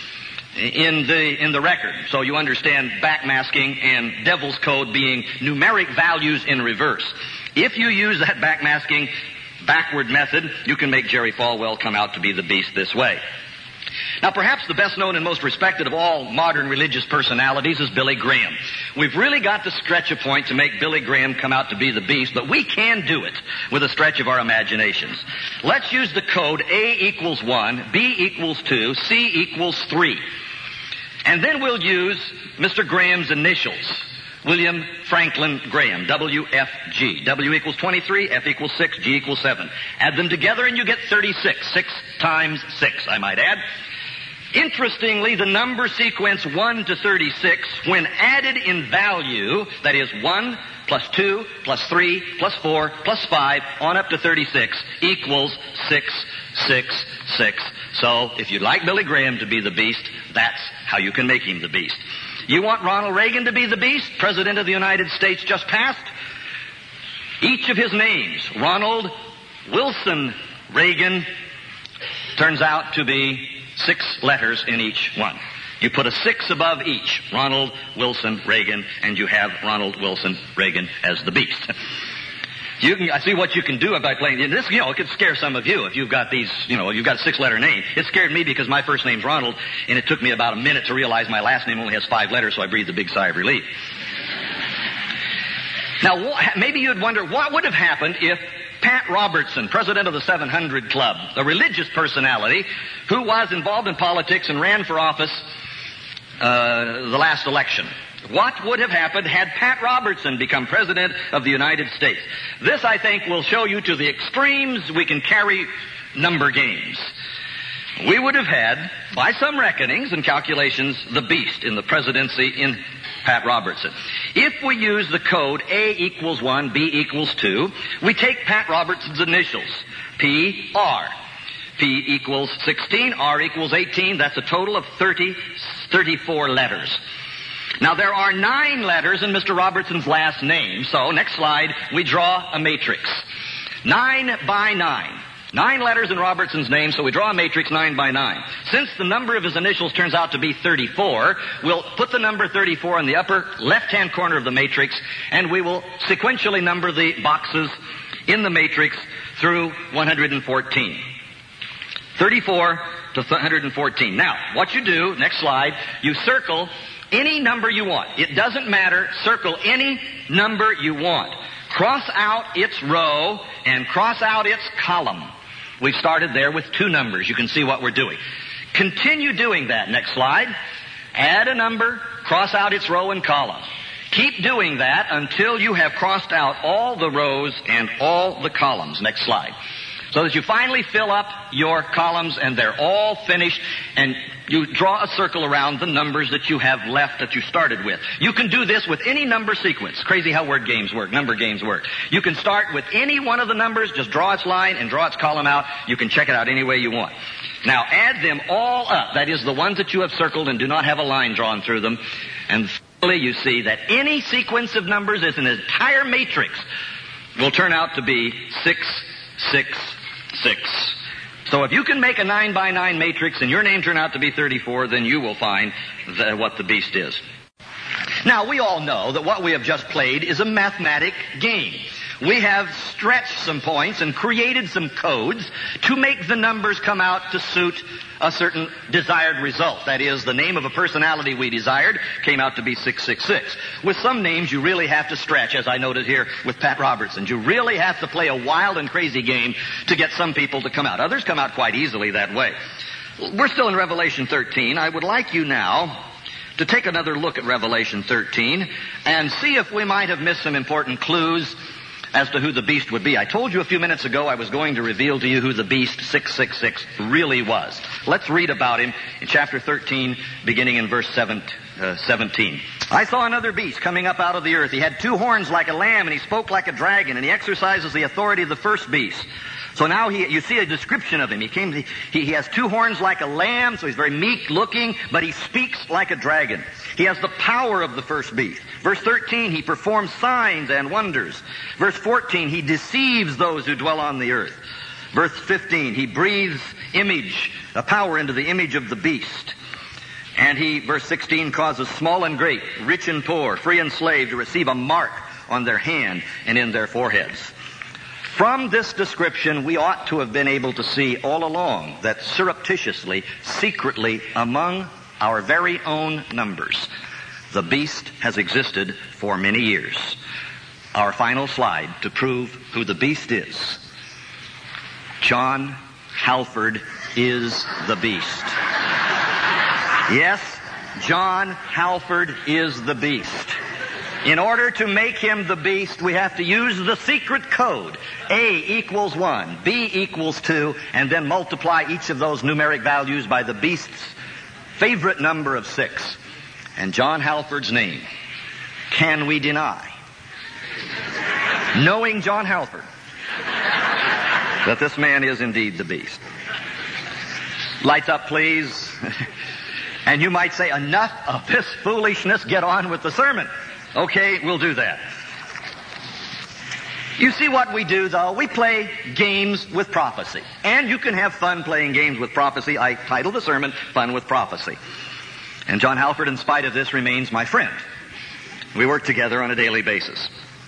in the record. So you understand backmasking and Devil's Code being numeric values in reverse. If you use that backmasking backward method, you can make Jerry Falwell come out to be the beast this way. Now, perhaps the best known and most respected of all modern religious personalities is Billy Graham. We've really got to stretch a point to make Billy Graham come out to be the beast, but we can do it with a stretch of our imaginations. Let's use the code A equals 1, B equals 2, C equals 3. And then we'll use Mr. Graham's initials. William Franklin Graham, WFG. W equals 23, F equals 6, G equals 7. Add them together and you get 36. 6 times 6, I might add. Interestingly, the number sequence 1 to 36, when added in value, that is 1 plus 2 plus 3 plus 4 plus 5 on up to 36, equals 666. So, if you'd like Billy Graham to be the beast, that's how you can make him the beast. You want Ronald Reagan to be the beast? President of the United States just passed. Each of his names, Ronald Wilson Reagan, turns out to be 6 letters in each one. You put a 6 above each, Ronald Wilson Reagan, and you have Ronald Wilson Reagan as the beast. I see what you can do by playing this. It could scare some of you if you've got these, you've got a 6-letter name. It scared me because my first name's Ronald, and it took me about a minute to realize my last name only has 5 letters, so I breathed a big sigh of relief. Now, maybe you'd wonder what would have happened if Pat Robertson, president of the 700 Club, a religious personality who was involved in politics and ran for office the last election. What would have happened had Pat Robertson become president of the United States? This, I think, will show you to the extremes we can carry number games. We would have had, by some reckonings and calculations, the beast in the presidency in Pat Robertson. If we use the code A equals 1, B equals 2, we take Pat Robertson's initials, P-R. P equals 16, R equals 18. That's a total of 34 letters. Now, there are 9 letters in Mr. Robertson's last name. So, next slide, we draw a matrix. 9 by 9. 9 letters in Robertson's name, so we draw a matrix 9 by 9. Since the number of his initials turns out to be 34, we'll put the number 34 in the upper left-hand corner of the matrix, and we will sequentially number the boxes in the matrix through 114. 34 to 114. Now, what you do, next slide, you circle any number you want. It doesn't matter. Circle any number you want. Cross out its row and cross out its column. We've started there with 2 numbers. You can see what we're doing. Continue doing that. Next slide. Add a number, cross out its row and column. Keep doing that until you have crossed out all the rows and all the columns. Next slide. So that you finally fill up your columns and they're all finished, and you draw a circle around the numbers that you have left that you started with. You can do this with any number sequence. Crazy how word games work, number games work. You can start with any one of the numbers, just draw its line and draw its column out. You can check it out any way you want. Now add them all up. That is the ones that you have circled and do not have a line drawn through them. And finally you see that any sequence of numbers is an entire matrix will turn out to be 6, 6, 6. So if you can make a 9 by 9 matrix and your name turn out to be 34, then you will find what the beast is. Now, we all know that what we have just played is a mathematic game. We have stretched some points and created some codes to make the numbers come out to suit a certain desired result. That is, the name of a personality we desired came out to be 666. With some names, you really have to stretch, as I noted here with Pat Robertson. You really have to play a wild and crazy game to get some people to come out. Others come out quite easily that way. We're still in Revelation 13. I would like you now to take another look at Revelation 13 and see if we might have missed some important clues as to who the beast would be. I told you a few minutes ago I was going to reveal to you who the beast 666 really was. Let's read about him in chapter 13, beginning in verse 17. I saw another beast coming up out of the earth. He had 2 horns like a lamb, and he spoke like a dragon, and he exercises the authority of the first beast. So now you see a description of him. He has 2 horns like a lamb, so he's very meek looking, but he speaks like a dragon. He has the power of the first beast. Verse 13, he performs signs and wonders. Verse 14, he deceives those who dwell on the earth. Verse 15, he breathes power into the image of the beast. And he, verse 16, causes small and great, rich and poor, free and slave to receive a mark on their hand and in their foreheads. From this description, we ought to have been able to see all along that surreptitiously, secretly, among our very own numbers, the beast has existed for many years. Our final slide to prove who the beast is. John Halford is the beast. Yes, John Halford is the beast. In order to make him the beast, we have to use the secret code. A equals 1, B equals 2, and then multiply each of those numeric values by the beast's favorite number of 6. And John Halford's name, can we deny, knowing John Halford, that this man is indeed the beast? Lights up, please. And you might say, enough of this foolishness, get on with the sermon. Okay, we'll do that. You see what we do, though? We play games with prophecy. And you can have fun playing games with prophecy. I titled the sermon, Fun with Prophecy. And John Halford, in spite of this, remains my friend. We work together on a daily basis.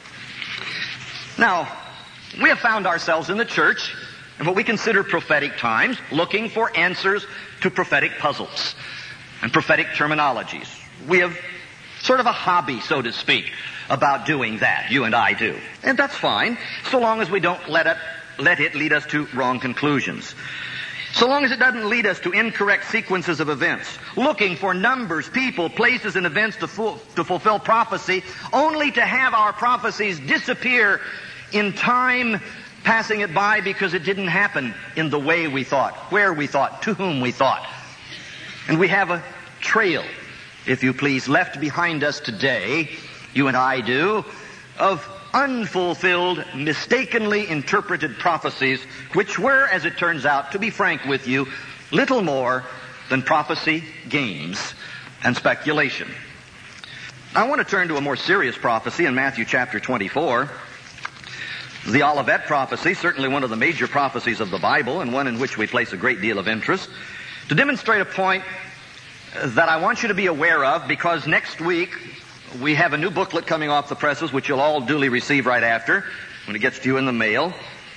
Now, we have found ourselves in the church in what we consider prophetic times, looking for answers to prophetic puzzles and prophetic terminologies. We have sort of a hobby, so to speak, about doing that. You and I do. And that's fine, so long as we don't let it lead us to wrong conclusions. So long as it doesn't lead us to incorrect sequences of events, looking for numbers, people, places, and events to fulfill prophecy, only to have our prophecies disappear in time, passing it by because it didn't happen in the way we thought, where we thought, to whom we thought. And we have a trail, if you please, left behind us today, you and I do, of unfulfilled, mistakenly interpreted prophecies, which were, as it turns out, to be frank with you, little more than prophecy games and speculation. I want to turn to a more serious prophecy in Matthew chapter 24. The Olivet prophecy, certainly one of the major prophecies of the Bible, and one in which we place a great deal of interest, to demonstrate a point that I want you to be aware of, because next week we have a new booklet coming off the presses, which you'll all duly receive right after, when it gets to you in the mail.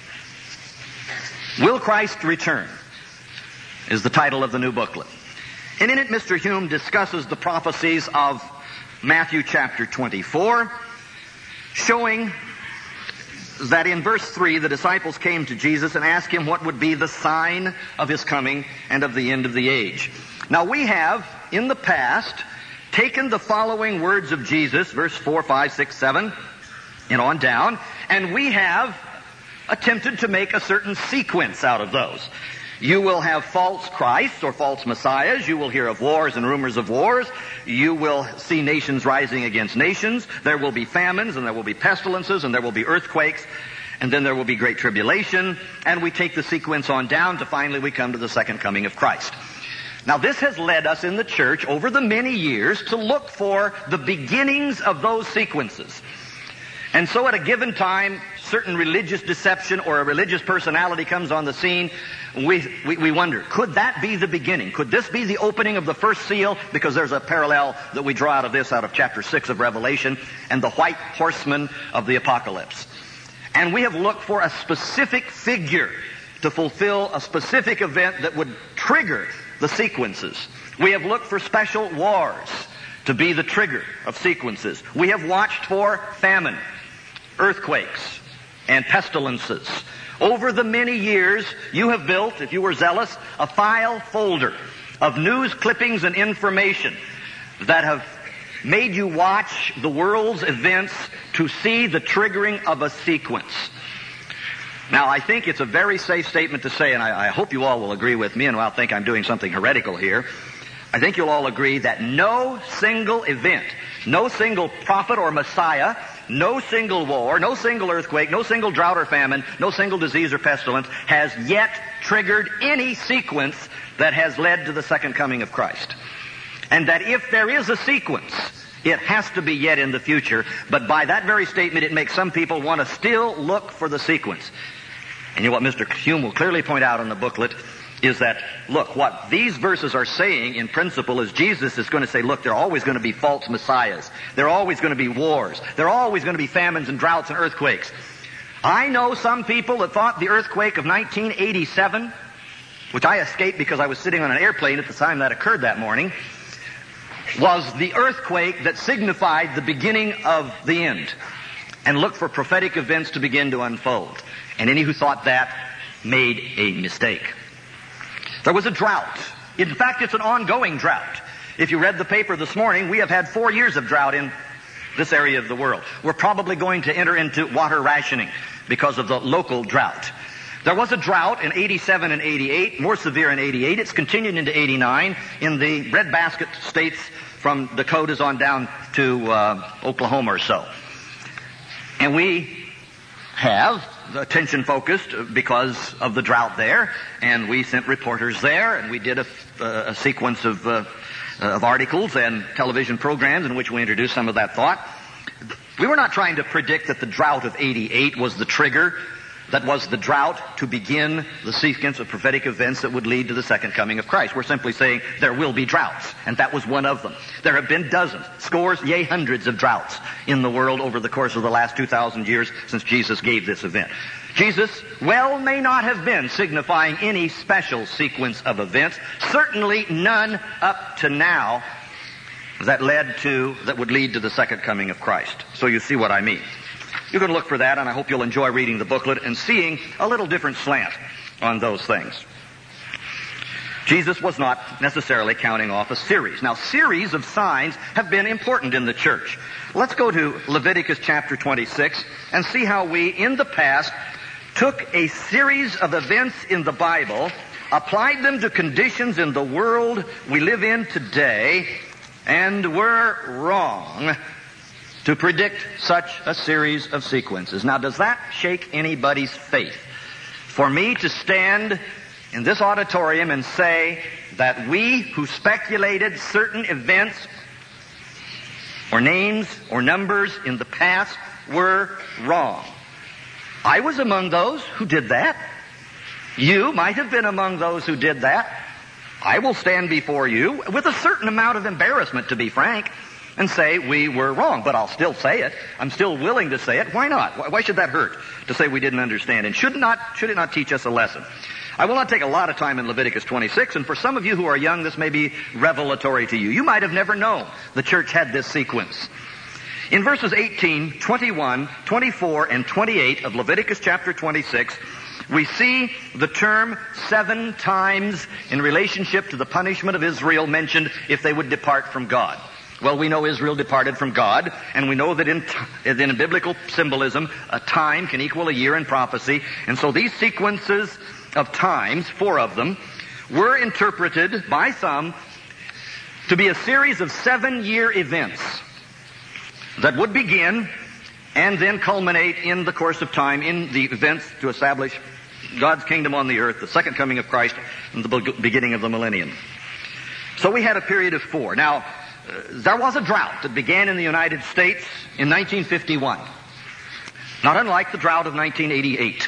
Will Christ Return is the title of the new booklet. And in it, Mr. Hume discusses the prophecies of Matthew chapter 24, showing that in verse 3, the disciples came to Jesus and asked him what would be the sign of his coming and of the end of the age. Now we have, in the past, taken the following words of Jesus, verse 4, 5, 6, 7, and on down, and we have attempted to make a certain sequence out of those. You will have false Christs or false messiahs. You will hear of wars and rumors of wars. You will see nations rising against nations. There will be famines, and there will be pestilences, and there will be earthquakes, and then there will be great tribulation. And we take the sequence on down to finally we come to the second coming of Christ. Now this has led us in the church over the many years to look for the beginnings of those sequences. And so at a given time, certain religious deception or a religious personality comes on the scene, we wonder, could that be the beginning? Could this be the opening of the first seal? Because there's a parallel that we draw out of this, out of chapter 6 of Revelation, and the white horseman of the apocalypse. And we have looked for a specific figure to fulfill a specific event that would trigger the sequences. We have looked for special wars to be the trigger of sequences. We have watched for famine, earthquakes, and pestilences. Over the many years, you have built, if you were zealous, a file folder of news clippings and information that have made you watch the world's events to see the triggering of a sequence. Now, I think it's a very safe statement to say, and I hope you all will agree with me, and I'll think I'm doing something heretical here. I think you'll all agree that no single event, no single prophet or Messiah, no single war, no single earthquake, no single drought or famine, no single disease or pestilence has yet triggered any sequence that has led to the second coming of Christ. And that if there is a sequence, it has to be yet in the future. But by that very statement, it makes some people want to still look for the sequence. And you know what Mr. Hume will clearly point out in the booklet is that, look, what these verses are saying in principle is Jesus is going to say, look, there are always going to be false messiahs. There are always going to be wars. There are always going to be famines and droughts and earthquakes. I know some people that thought the earthquake of 1987, which I escaped because I was sitting on an airplane at the time that occurred that morning, was the earthquake that signified the beginning of the end, and looked for prophetic events to begin to unfold. And any who thought that made a mistake. There was a drought. In fact, it's an ongoing drought. If you read the paper this morning, we have had 4 years of drought in this area of the world. We're probably going to enter into water rationing because of the local drought. There was a drought in 87 and 88, more severe in 88. It's continued into 89 in the breadbasket states from Dakotas on down to Oklahoma or so. And we have attention focused because of the drought there, and we sent reporters there, and we did a sequence of articles and television programs in which we introduced some of that thought. We were not trying to predict that the drought of 88 was the trigger, that was the drought to begin the sequence of prophetic events that would lead to the second coming of Christ. We're simply saying there will be droughts, and that was one of them. There have been dozens, scores, yea, hundreds of droughts in the world over the course of the last 2,000 years since Jesus gave this event. Jesus, well, may not have been signifying any special sequence of events, certainly none up to now that would lead to the second coming of Christ. So you see what I mean. You can look for that, and I hope you'll enjoy reading the booklet and seeing a little different slant on those things. Jesus was not necessarily counting off a series. Now, series of signs have been important in the church. Let's go to Leviticus chapter 26 and see how we, in the past, took a series of events in the Bible, applied them to conditions in the world we live in today, and were wrong to predict such a series of sequences. Now, does that shake anybody's faith? For me to stand in this auditorium and say that we who speculated certain events or names or numbers in the past were wrong. I was among those who did that. You might have been among those who did that. I will stand before you with a certain amount of embarrassment, to be frank, and say we were wrong. But I'll still say it. I'm still willing to say it. Why not? Why should that hurt to say we didn't understand? And should it not teach us a lesson? I will not take a lot of time in Leviticus 26, and for some of you who are young, this may be revelatory to you. You might have never known the church had this sequence. In verses 18, 21, 24, and 28 of Leviticus chapter 26, we see the term 7 times in relationship to the punishment of Israel mentioned if they would depart from God. Well, we know Israel departed from God, and we know that in biblical symbolism, a time can equal a year in prophecy. And so these sequences of times, 4 of them, were interpreted by some to be a series of 7-year events that would begin and then culminate in the course of time in the events to establish God's kingdom on the earth, the second coming of Christ, and the beginning of the millennium. So we had a period of 4. Now, there was a drought that began in the United States in 1951. Not unlike the drought of 1988.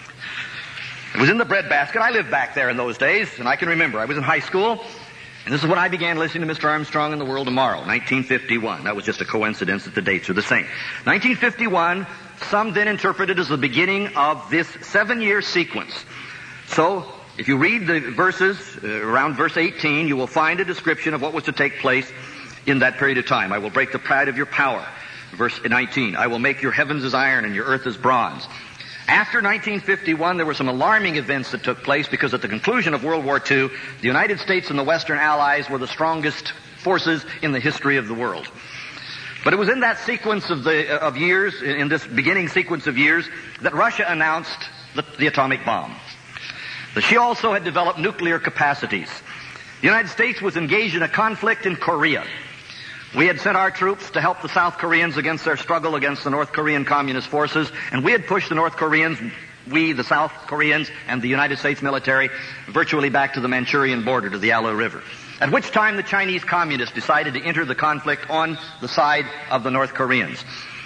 It was in the breadbasket. I lived back there in those days, and I can remember. I was in high school, and this is when I began listening to Mr. Armstrong and the World Tomorrow, 1951. That was just a coincidence that the dates are the same. 1951, some then interpreted as the beginning of this 7-year sequence. So, if you read the verses, around verse 18, you will find a description of what was to take place in that period of time. I will break the pride of your power. Verse 19, I will make your heavens as iron and your earth as bronze. After 1951, there were some alarming events that took place because at the conclusion of World War II, the United States and the Western Allies were the strongest forces in the history of the world. But it was in that sequence of years, in this beginning sequence of years, that Russia announced the atomic bomb. She also had developed nuclear capacities. The United States was engaged in a conflict in Korea. We had sent our troops to help the South Koreans against their struggle against the North Korean Communist forces, and we had pushed the North Koreans, the South Koreans, and the United States military virtually back to the Manchurian border, to the Yalu River. At which time the Chinese Communists decided to enter the conflict on the side of the North Koreans.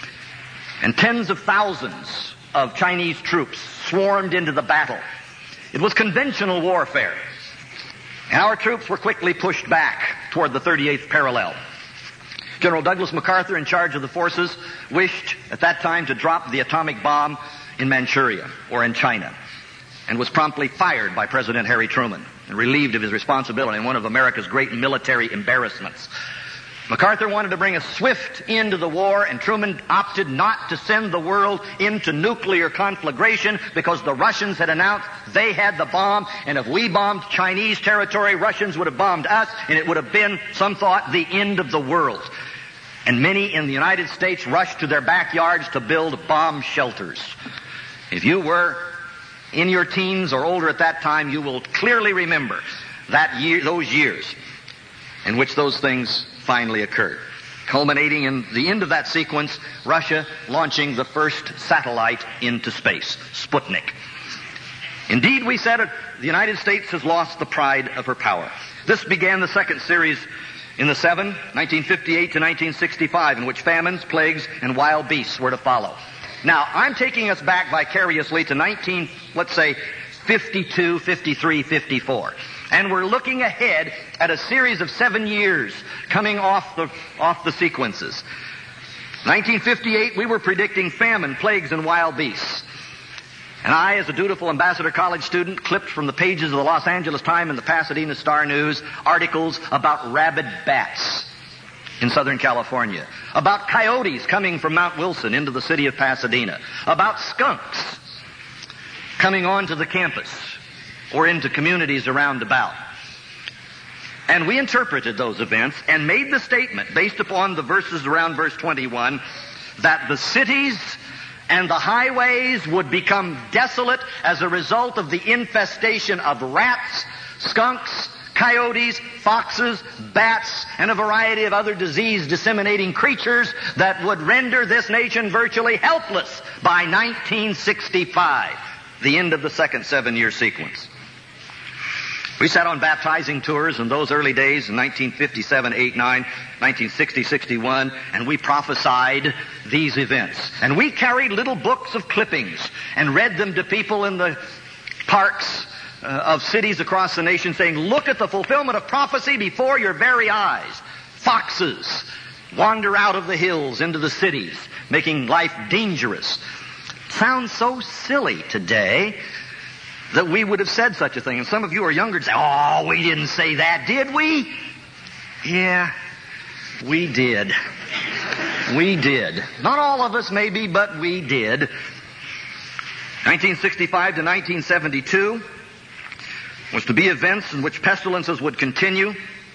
And tens of thousands of Chinese troops swarmed into the battle. It was conventional warfare. And our troops were quickly pushed back toward the 38th parallel. General Douglas MacArthur, in charge of the forces, wished at that time to drop the atomic bomb in Manchuria, or in China, and was promptly fired by President Harry Truman and relieved of his responsibility in one of America's great military embarrassments. MacArthur wanted to bring a swift end to the war, and Truman opted not to send the world into nuclear conflagration because the Russians had announced they had the bomb, and if we bombed Chinese territory, Russians would have bombed us, and it would have been, some thought, the end of the world. And many in the United States rushed to their backyards to build bomb shelters. If you were in your teens or older at that time, you will clearly remember those years in which those things finally occurred, culminating in the end of that sequence, Russia launching the first satellite into space, Sputnik. Indeed, we said it, the United States has lost the pride of her power. This began the second series in the 1958 to 1965, in which famines, plagues, and wild beasts were to follow. Now, I'm taking us back vicariously to 52, 53, 54. And we're looking ahead at a series of 7 years coming off the sequences. 1958, we were predicting famine, plagues, and wild beasts. And I, as a dutiful Ambassador College student, clipped from the pages of the Los Angeles Times and the Pasadena Star News articles about rabid bats in Southern California, about coyotes coming from Mount Wilson into the city of Pasadena, about skunks coming onto the campus or into communities around about. And we interpreted those events and made the statement, based upon the verses around verse 21, that the cities and the highways would become desolate as a result of the infestation of rats, skunks, coyotes, foxes, bats, and a variety of other disease-disseminating creatures that would render this nation virtually helpless by 1965, the end of the second 7-year sequence. We sat on baptizing tours in those early days in 1957, 8, 9, 1960, 61, and we prophesied these events. And we carried little books of clippings and read them to people in the parks of cities across the nation saying, look at the fulfillment of prophecy before your very eyes. Foxes wander out of the hills into the cities, making life dangerous. Sounds so silly today that we would have said such a thing. And some of you are younger and say, oh, we didn't say that, did we? Yeah, we did. We did. Not all of us maybe, but we did. 1965 to 1972 was to be events in which pestilences would continue.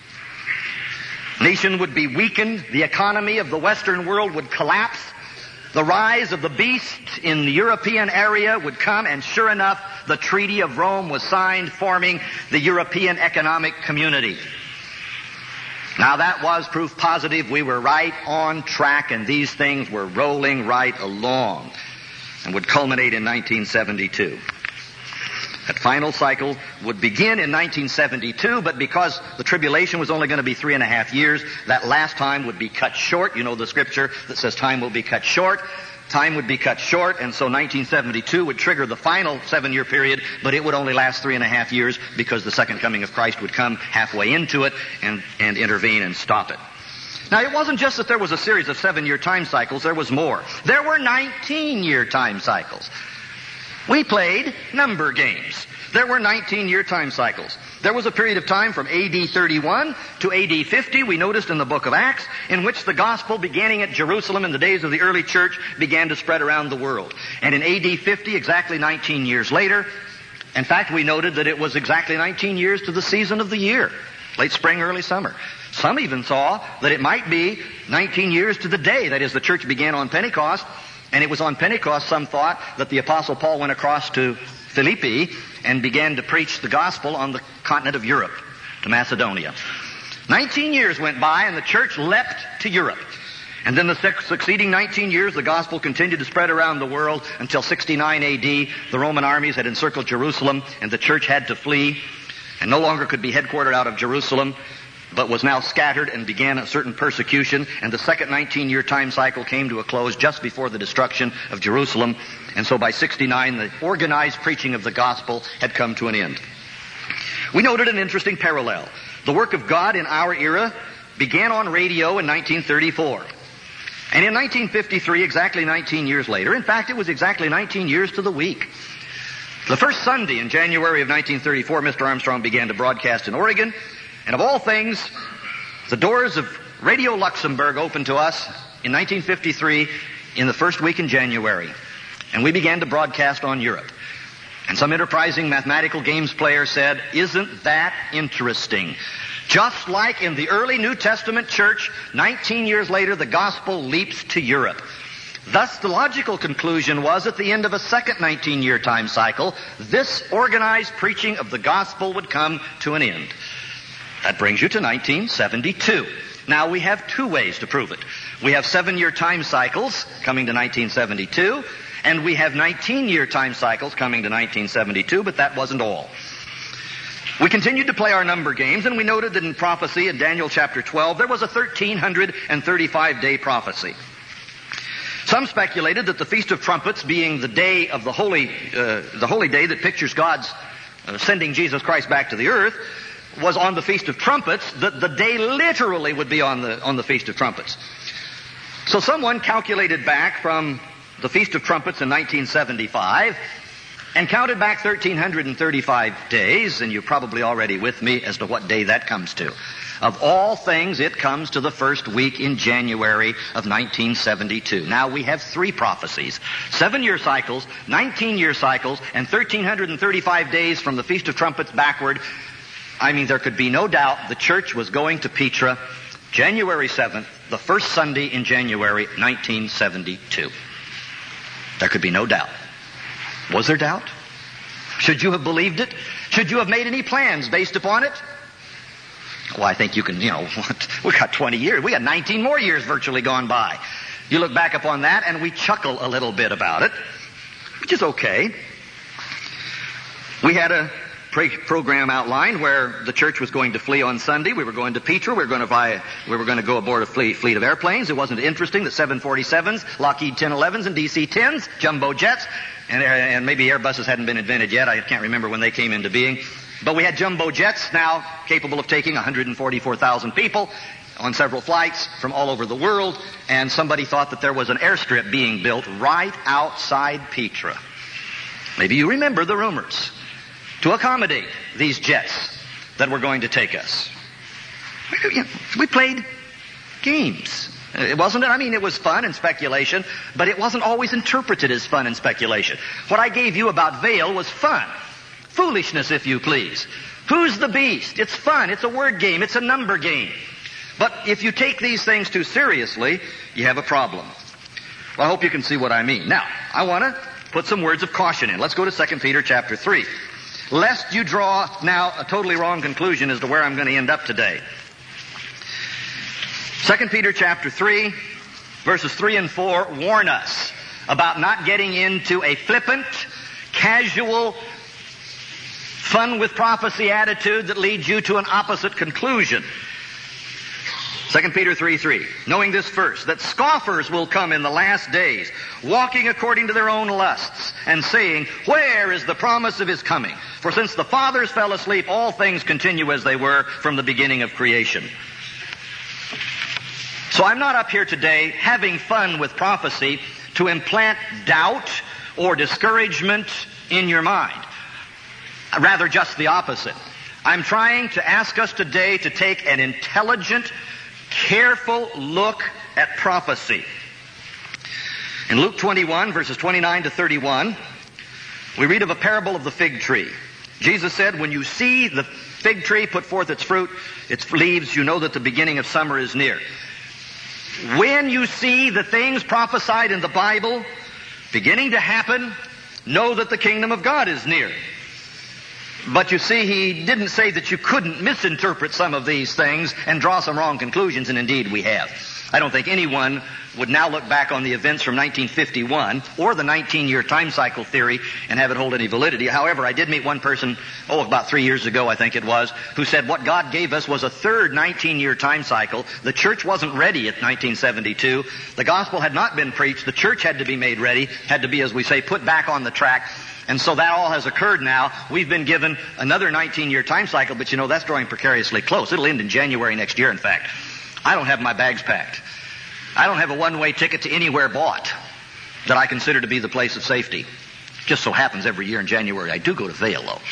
Nation would be weakened. The economy of the Western world would collapse. The rise of the beast in the European area would come, and sure enough, the Treaty of Rome was signed, forming the European Economic Community. Now that was proof positive we were right on track, and these things were rolling right along, and would culminate in 1972. That final cycle would begin in 1972, but because the tribulation was only going to be 3.5 years, that last time would be cut short. You know the scripture that says time will be cut short. Time would be cut short, and so 1972 would trigger the final 7-year period, but it would only last 3.5 years because the second coming of Christ would come halfway into it and intervene and stop it. Now, it wasn't just that there was a series of 7-year time cycles. There was more. There were 19-year time cycles. We played number games. There were 19-year time cycles. There was a period of time from AD 31 to AD 50, we noticed in the book of Acts, in which the gospel, beginning at Jerusalem in the days of the early church, began to spread around the world. And in AD 50, exactly 19 years later, in fact, we noted that it was exactly 19 years to the season of the year, late spring, early summer. Some even saw that it might be 19 years to the day, that is, the church began on Pentecost. And it was on Pentecost, some thought, that the Apostle Paul went across to Philippi and began to preach the gospel on the continent of Europe, to Macedonia. 19 years went by and the church leapt to Europe. And then the succeeding 19 years, the gospel continued to spread around the world until 69 AD. The Roman armies had encircled Jerusalem and the church had to flee and no longer could be headquartered out of Jerusalem, but was now scattered and began a certain persecution, and the second 19-year time cycle came to a close just before the destruction of Jerusalem, and so by 69, the organized preaching of the gospel had come to an end. We noted an interesting parallel. The work of God in our era began on radio in 1934. And in 1953, exactly 19 years later, in fact, it was exactly 19 years to the week, the first Sunday in January of 1934, Mr. Armstrong began to broadcast in Oregon. And of all things, the doors of Radio Luxembourg opened to us in 1953 in the first week in January. And we began to broadcast on Europe. And some enterprising mathematical games player said, isn't that interesting? Just like in the early New Testament church, 19 years later, the gospel leaps to Europe. Thus, the logical conclusion was at the end of a second 19-year time cycle, this organized preaching of the gospel would come to an end. That brings you to 1972. Now, we have two ways to prove it. We have 7-year time cycles coming to 1972, and we have 19-year time cycles coming to 1972, but that wasn't all. We continued to play our number games, and we noted that in prophecy in Daniel chapter 12, there was a 1,335-day prophecy. Some speculated that the Feast of Trumpets, being the day of the holy day that pictures God's sending Jesus Christ back to the earth, was on the Feast of Trumpets, that the day literally would be on the Feast of Trumpets. So someone calculated back from the Feast of Trumpets in 1975 and counted back 1,335 days, and you're probably already with me as to what day that comes to. Of all things, it comes to the first week in January of 1972. Now, we have 3 prophecies, 7-year cycles, 19-year cycles, and 1,335 days from the Feast of Trumpets backward. I mean, there could be no doubt the church was going to Petra January 7th, the first Sunday in January 1972. There could be no doubt. Was there doubt? Should you have believed it? Should you have made any plans based upon it? Well, I think you can, we got 20 years. We got 19 more years virtually gone by. You look back upon that and we chuckle a little bit about it, which is okay. We had a program outlined where the church was going to flee on Sunday. We were going to Petra. We were going to go aboard a fleet of airplanes. It wasn't interesting that 747s, Lockheed 1011s, and DC-10s, jumbo jets, and maybe Airbuses hadn't been invented yet. I can't remember when they came into being. But we had jumbo jets now capable of taking 144,000 people on several flights from all over the world, and somebody thought that there was an airstrip being built right outside Petra. Maybe you remember the rumors, to accommodate these jets that were going to take us. We played games. It wasn't, it was fun and speculation, but it wasn't always interpreted as fun and speculation. What I gave you about Vail was fun. Foolishness, if you please. Who's the beast? It's fun. It's a word game. It's a number game. But if you take these things too seriously, you have a problem. Well, I hope you can see what I mean. Now, I want to put some words of caution in. Let's go to 2 Peter chapter 3. Lest you draw now a totally wrong conclusion as to where I'm going to end up today. 2 Peter chapter 3, verses 3 and 4 warn us about not getting into a flippant, casual, fun with prophecy attitude that leads you to an opposite conclusion. 2 Peter 3:3, knowing this first, that scoffers will come in the last days, walking according to their own lusts, and saying, where is the promise of his coming? For since the fathers fell asleep, all things continue as they were from the beginning of creation. So I'm not up here today having fun with prophecy to implant doubt or discouragement in your mind. Rather, just the opposite. I'm trying to ask us today to take an intelligent, careful look at prophecy. In Luke 21, verses 29 to 31, we read of a parable of the fig tree. Jesus said, when you see the fig tree put forth its fruit, its leaves, you know that the beginning of summer is near. When you see the things prophesied in the Bible beginning to happen, know that the kingdom of God is near. But you see, he didn't say that you couldn't misinterpret some of these things and draw some wrong conclusions, and indeed we have. I don't think anyone would now look back on the events from 1951 or the 19-year time cycle theory and have it hold any validity. However, I did meet one person, about 3 years ago, I think it was, who said what God gave us was a third 19-year time cycle. The church wasn't ready at 1972. The gospel had not been preached. The church had to be made ready, had to be, as we say, put back on the track. And so that all has occurred now. We've been given another 19-year time cycle, but that's drawing precariously close. It'll end in January next year, in fact. I don't have my bags packed. I don't have a one-way ticket to anywhere bought that I consider to be the place of safety. Just so happens every year in January I do go to Vail, though.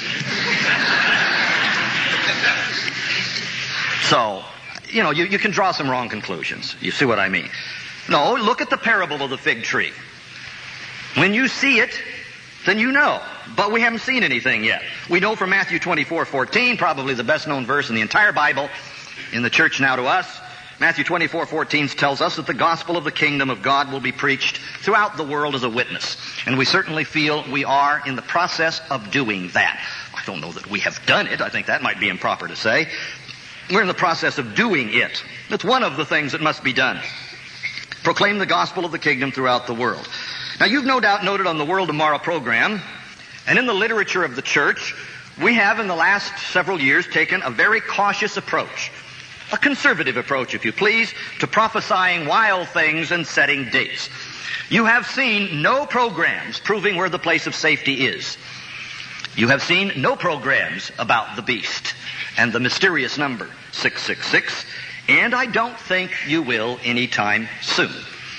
So, you can draw some wrong conclusions. You see what I mean? No, look at the parable of the fig tree. When you see it, then you know. But we haven't seen anything yet. We know from Matthew 24:14, probably the best known verse in the entire Bible, in the church now to us. Matthew 24:14 tells us that the gospel of the kingdom of God will be preached throughout the world as a witness. And we certainly feel we are in the process of doing that. I don't know that we have done it. I think that might be improper to say. We're in the process of doing it. That's one of the things that must be done. Proclaim the gospel of the kingdom throughout the world. Now, you've no doubt noted on the World Tomorrow program, and in the literature of the church, we have in the last several years taken a very cautious approach, a conservative approach, if you please, to prophesying wild things and setting dates. You have seen no programs proving where the place of safety is. You have seen no programs about the beast and the mysterious number 666, and I don't think you will anytime soon.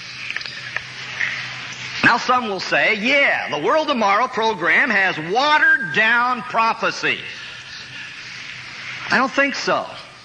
Now some will say, the World Tomorrow program has watered down prophecy. I don't think so.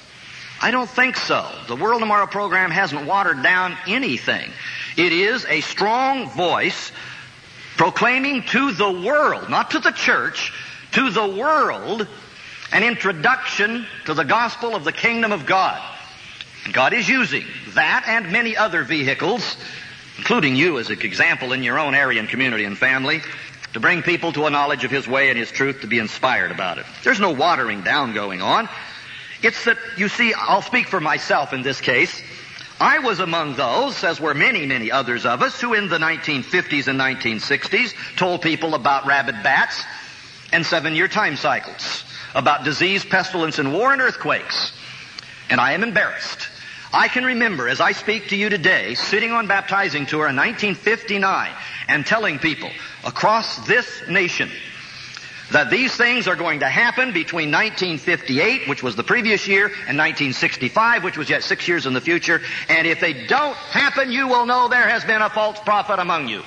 The World Tomorrow program hasn't watered down anything. It is a strong voice proclaiming to the world, not to the church, to the world, an introduction to the gospel of the kingdom of God. And God is using that and many other vehicles, including you as an example in your own area and community and family, to bring people to a knowledge of His way and His truth, to be inspired about it. There's no watering down going on. It's that, you see, I'll speak for myself in this case. I was among those, as were many, many others of us, who in the 1950s and 1960s told people about rabid bats and 7-year time cycles, about disease, pestilence, and war and earthquakes. And I am embarrassed. I can remember, as I speak to you today, sitting on baptizing tour in 1959 and telling people across this nation that these things are going to happen between 1958, which was the previous year, and 1965, which was yet 6 years in the future. And if they don't happen, you will know there has been a false prophet among you.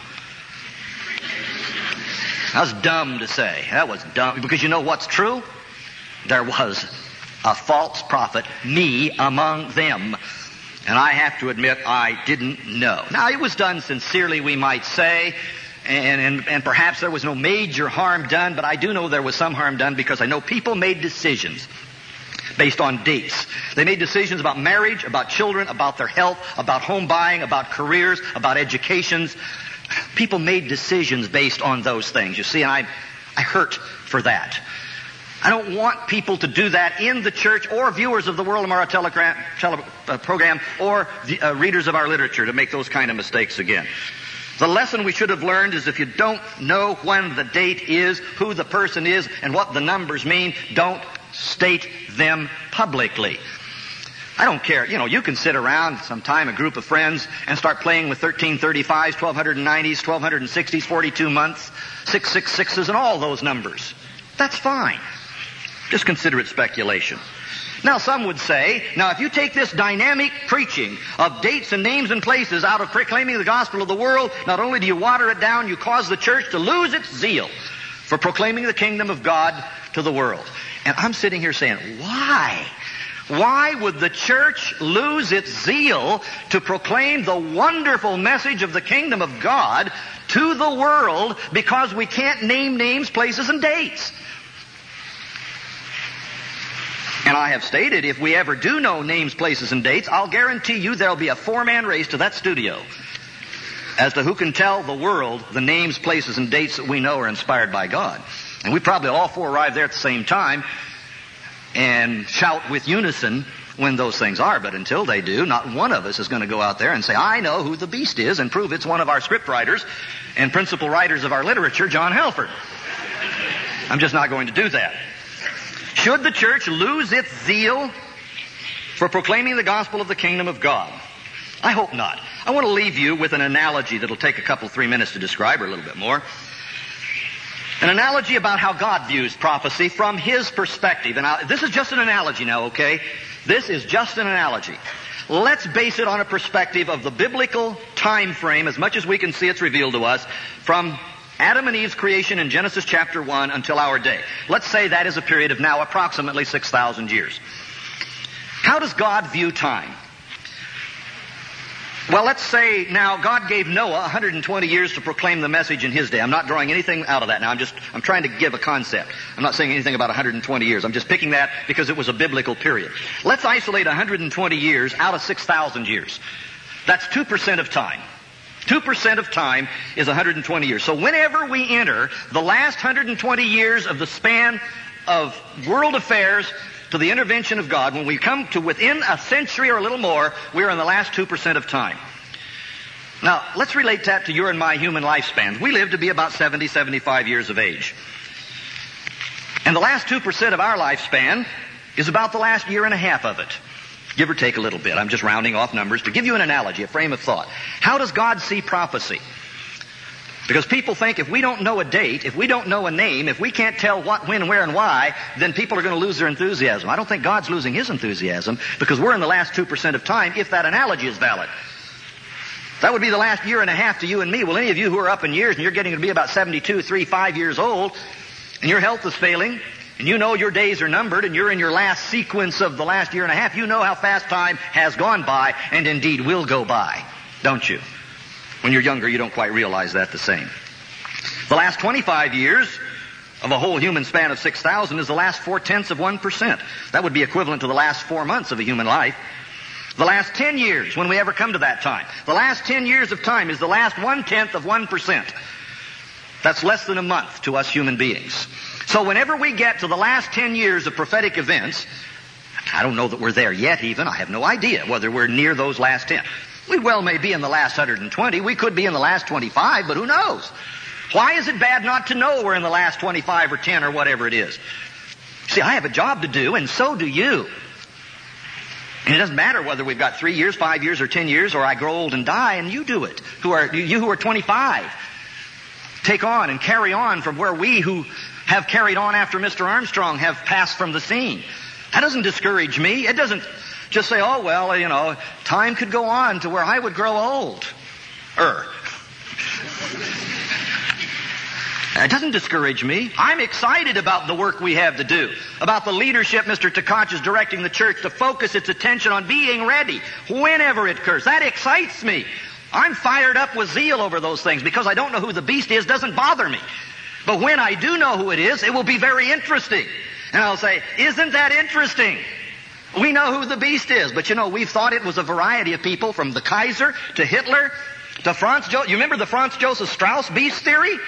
That was dumb to say. That was dumb. Because you know what's true? There was a false prophet, me among them. And I have to admit, I didn't know. Now, it was done sincerely, we might say. And perhaps there was no major harm done, but I do know there was some harm done because I know people made decisions based on dates. They made decisions about marriage, about children, about their health, about home buying, about careers, about educations. People made decisions based on those things, you see, and I hurt for that. I don't want people to do that in the church or viewers of the World Tomorrow program or readers of our literature to make those kind of mistakes again. The lesson we should have learned is if you don't know when the date is, who the person is, and what the numbers mean, don't state them publicly. I don't care. You know, you can sit around sometime, a group of friends, and start playing with 1335s, 1290s, 1260s, 42 months, 666s, and all those numbers. That's fine. Just consider it speculation. Now, some would say, now if you take this dynamic preaching of dates and names and places out of proclaiming the gospel of the world, not only do you water it down, you cause the church to lose its zeal for proclaiming the kingdom of God to the world. And I'm sitting here saying, why? Why would the church lose its zeal to proclaim the wonderful message of the kingdom of God to the world because we can't name names, places, and dates? And I have stated, if we ever do know names, places, and dates, I'll guarantee you there'll be a 4-man race to that studio as to who can tell the world the names, places, and dates that we know are inspired by God. And we probably all 4 arrive there at the same time and shout with unison when those things are. But until they do, not one of us is going to go out there and say, I know who the beast is, and prove it's one of our script writers and principal writers of our literature, John Halford. I'm just not going to do that. Should the church lose its zeal for proclaiming the gospel of the kingdom of God? I hope not. I want to leave you with an analogy that'll take a couple, 3 minutes to describe, or a little bit more. An analogy about how God views prophecy from His perspective. And this is just an analogy now, okay? This is just an analogy. Let's base it on a perspective of the biblical time frame, as much as we can see it's revealed to us, from Adam and Eve's creation in Genesis chapter 1 until our day. Let's say that is a period of now approximately 6,000 years. How does God view time? Well, let's say now God gave Noah 120 years to proclaim the message in his day. I'm not drawing anything out of that now. I'm trying to give a concept. I'm not saying anything about 120 years. I'm just picking that because it was a biblical period. Let's isolate 120 years out of 6,000 years. That's 2% of time. 2% of time is 120 years. So whenever we enter the last 120 years of the span of world affairs to the intervention of God, when we come to within a century or a little more, we're in the last 2% of time. Now, let's relate that to your and my human lifespans. We live to be about 70, 75 years of age. And the last 2% of our lifespan is about the last year and a half of it. Give or take a little bit. I'm just rounding off numbers to give you an analogy, a frame of thought. How does God see prophecy? Because people think if we don't know a date, if we don't know a name, if we can't tell what, when, where, and why, then people are going to lose their enthusiasm. I don't think God's losing His enthusiasm because we're in the last 2% of time, if that analogy is valid. That would be the last year and a half to you and me. Well, any of you who are up in years and you're getting to be about 72, 3, 5 years old, and your health is failing, and you know your days are numbered, and you're in your last sequence of the last year and a half, you know how fast time has gone by, and indeed will go by, don't you? When you're younger, you don't quite realize that the same. The last 25 years of a whole human span of 6,000 is the last 0.4%. That would be equivalent to the last 4 months of a human life. The last 10 years, when we ever come to that time. The last 10 years of time is the last 0.1%. That's less than a month to us human beings. So whenever we get to the last 10 years of prophetic events, I don't know that we're there yet even. I have no idea whether we're near those last 10. We well may be in the last 120. We could be in the last 25, but who knows? Why is it bad not to know we're in the last 25 or 10 or whatever it is? See, I have a job to do, and so do you. And it doesn't matter whether we've got 3 years, 5 years, or 10 years, or I grow old and die, and you do it. You who are 25. Take on and carry on from where we who have carried on after Mr. Armstrong have passed from the scene. That doesn't discourage me. It doesn't just say, oh, well, you know, time could go on to where I would grow old. It doesn't discourage me. I'm excited about the work we have to do, about the leadership Mr. Tkach is directing the church to focus its attention on being ready whenever it occurs. That excites me. I'm fired up with zeal over those things. Because I don't know who the beast is doesn't bother me. But when I do know who it is, it will be very interesting. And I'll say, isn't that interesting? We know who the beast is, but you know, we've thought it was a variety of people, from the Kaiser to Hitler to Franz Joseph. You remember the Franz Joseph Strauss beast theory?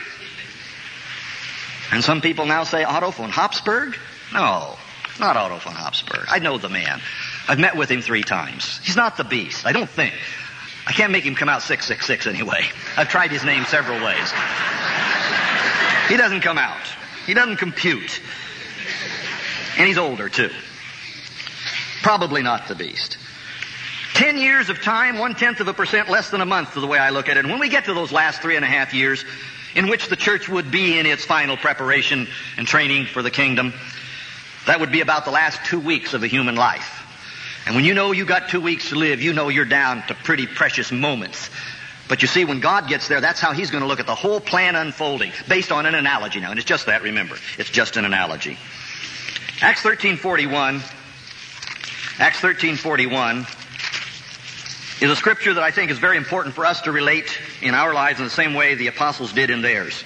And some people now say Otto von Habsburg? No, not Otto von Habsburg. I know the man. I've met with him 3 times. He's not the beast, I don't think. I can't make him come out 666 anyway. I've tried his name several ways. He doesn't come out. He doesn't compute. And he's older, too. Probably not the beast. 10 years of time, 0.1% less than a month, is the way I look at it. And when we get to those last 3.5 years, in which the church would be in its final preparation and training for the kingdom, that would be about the last 2 weeks of a human life. And when you know you got 2 weeks to live, you know you're down to pretty precious moments. But you see, when God gets there, that's how He's going to look at the whole plan unfolding, based on an analogy now. And it's just that, remember. It's just an analogy. Acts 13:41 is a scripture that I think is very important for us to relate in our lives in the same way the apostles did in theirs.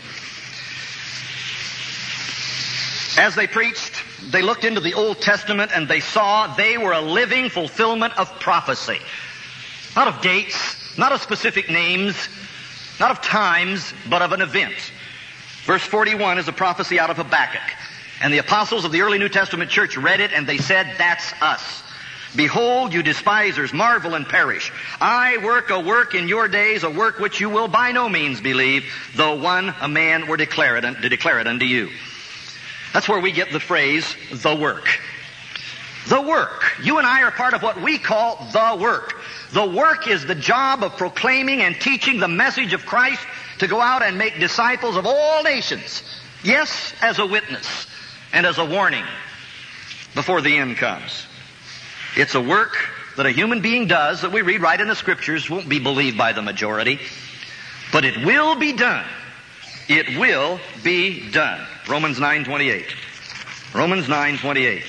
As they preached, they looked into the Old Testament and they saw they were a living fulfillment of prophecy. Not of dates, not of specific names, not of times, but of an event. Verse 41 is a prophecy out of Habakkuk. And the apostles of the early New Testament church read it and they said, that's us. Behold, you despisers, marvel and perish. I work a work in your days, a work which you will by no means believe, though a man were to declare it unto you. That's where we get the phrase, the work. The work. You and I are part of what we call the work. The work is the job of proclaiming and teaching the message of Christ to go out and make disciples of all nations. Yes, as a witness and as a warning before the end comes. It's a work that a human being does that we read right in the Scriptures, won't be believed by the majority, but it will be done. It will be done. Romans 9:28. Romans 9:28.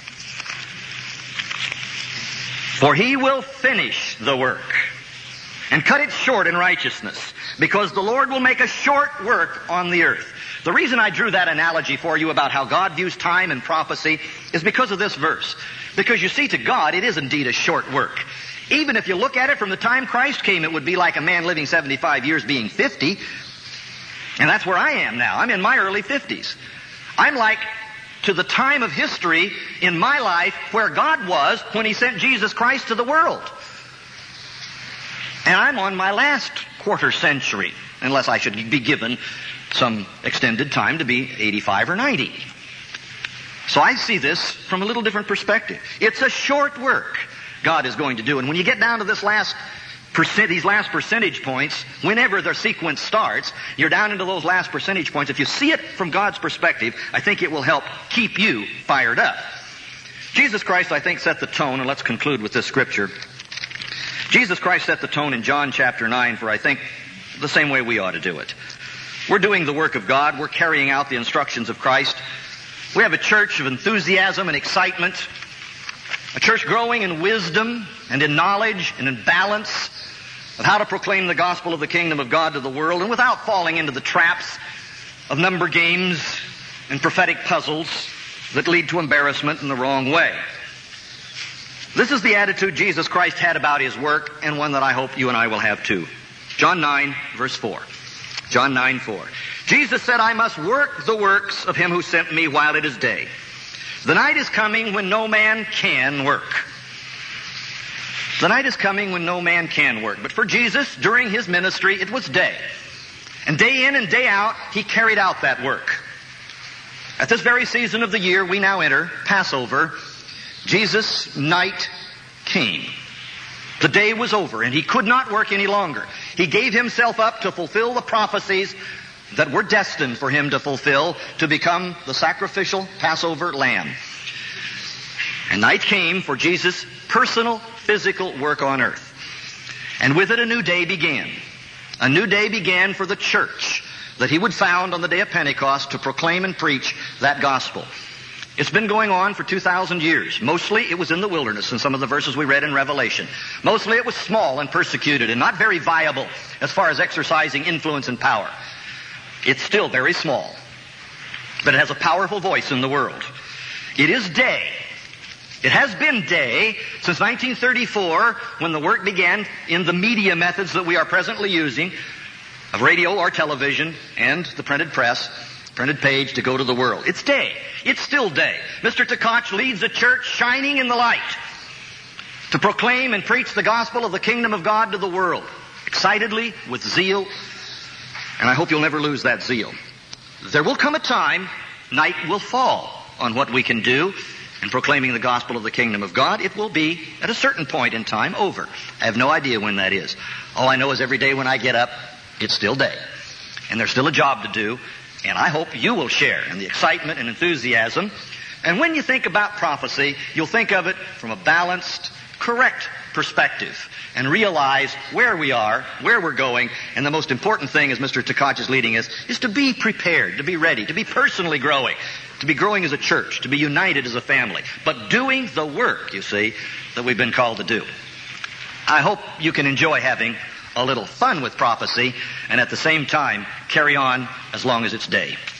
For He will finish the work and cut it short in righteousness, because the Lord will make a short work on the earth. The reason I drew that analogy for you about how God views time and prophecy is because of this verse. Because you see, to God, it is indeed a short work. Even if you look at it from the time Christ came, it would be like a man living 75 years being 50. And that's where I am now. I'm in my early 50s. I'm like to the time of history in my life where God was when He sent Jesus Christ to the world. And I'm on my last quarter century, unless I should be given some extended time to be 85 or 90. So I see this from a little different perspective. It's a short work God is going to do. And when you get down to these last percentage points, whenever the sequence starts, you're down into those last percentage points. If you see it from God's perspective, I think it will help keep you fired up. Jesus Christ, I think, set the tone, and let's conclude with this scripture. Jesus Christ set the tone in John chapter 9 for, I think, the same way we ought to do it. We're doing the work of God. We're carrying out the instructions of Christ. We have a church of enthusiasm and excitement, a church growing in wisdom and in knowledge and in balance of how to proclaim the gospel of the kingdom of God to the world, and without falling into the traps of number games and prophetic puzzles that lead to embarrassment in the wrong way. This is the attitude Jesus Christ had about His work, and one that I hope you and I will have too. John 9, verse 4. John 9:4. Jesus said, I must work the works of Him who sent me while it is day. The night is coming when no man can work. The night is coming when no man can work. But for Jesus, during His ministry, it was day. And day in and day out, he carried out that work. At this very season of the year we now enter, Passover, Jesus' night came. The day was over, and he could not work any longer. He gave himself up to fulfill the prophecies that were destined for him to fulfill, to become the sacrificial Passover lamb. And night came for Jesus' personal, physical work on earth. And with it a new day began. A new day began for the church that he would found on the day of Pentecost to proclaim and preach that gospel. It's been going on for 2,000 years. Mostly it was in the wilderness in some of the verses we read in Revelation. Mostly it was small and persecuted and not very viable as far as exercising influence and power. It's still very small, but it has a powerful voice in the world. It is day. It has been day since 1934 when the work began in the media methods that we are presently using, of radio or television and the printed press, printed page to go to the world. It's day. It's still day. Mr. Tkach leads a church shining in the light to proclaim and preach the gospel of the kingdom of God to the world, excitedly, with zeal, and I hope you'll never lose that zeal. There will come a time, night will fall on what we can do in proclaiming the gospel of the kingdom of God. It will be, at a certain point in time, over. I have no idea when that is. All I know is every day when I get up, it's still day. And there's still a job to do, and I hope you will share in the excitement and enthusiasm. And when you think about prophecy, you'll think of it from a balanced, correct perspective and realize where we are, where we're going, and the most important thing, as Mr. Tkach is leading us, is to be prepared, to be ready, to be personally growing, to be growing as a church, to be united as a family, but doing the work, you see, that we've been called to do. I hope you can enjoy having a little fun with prophecy and at the same time carry on as long as it's day.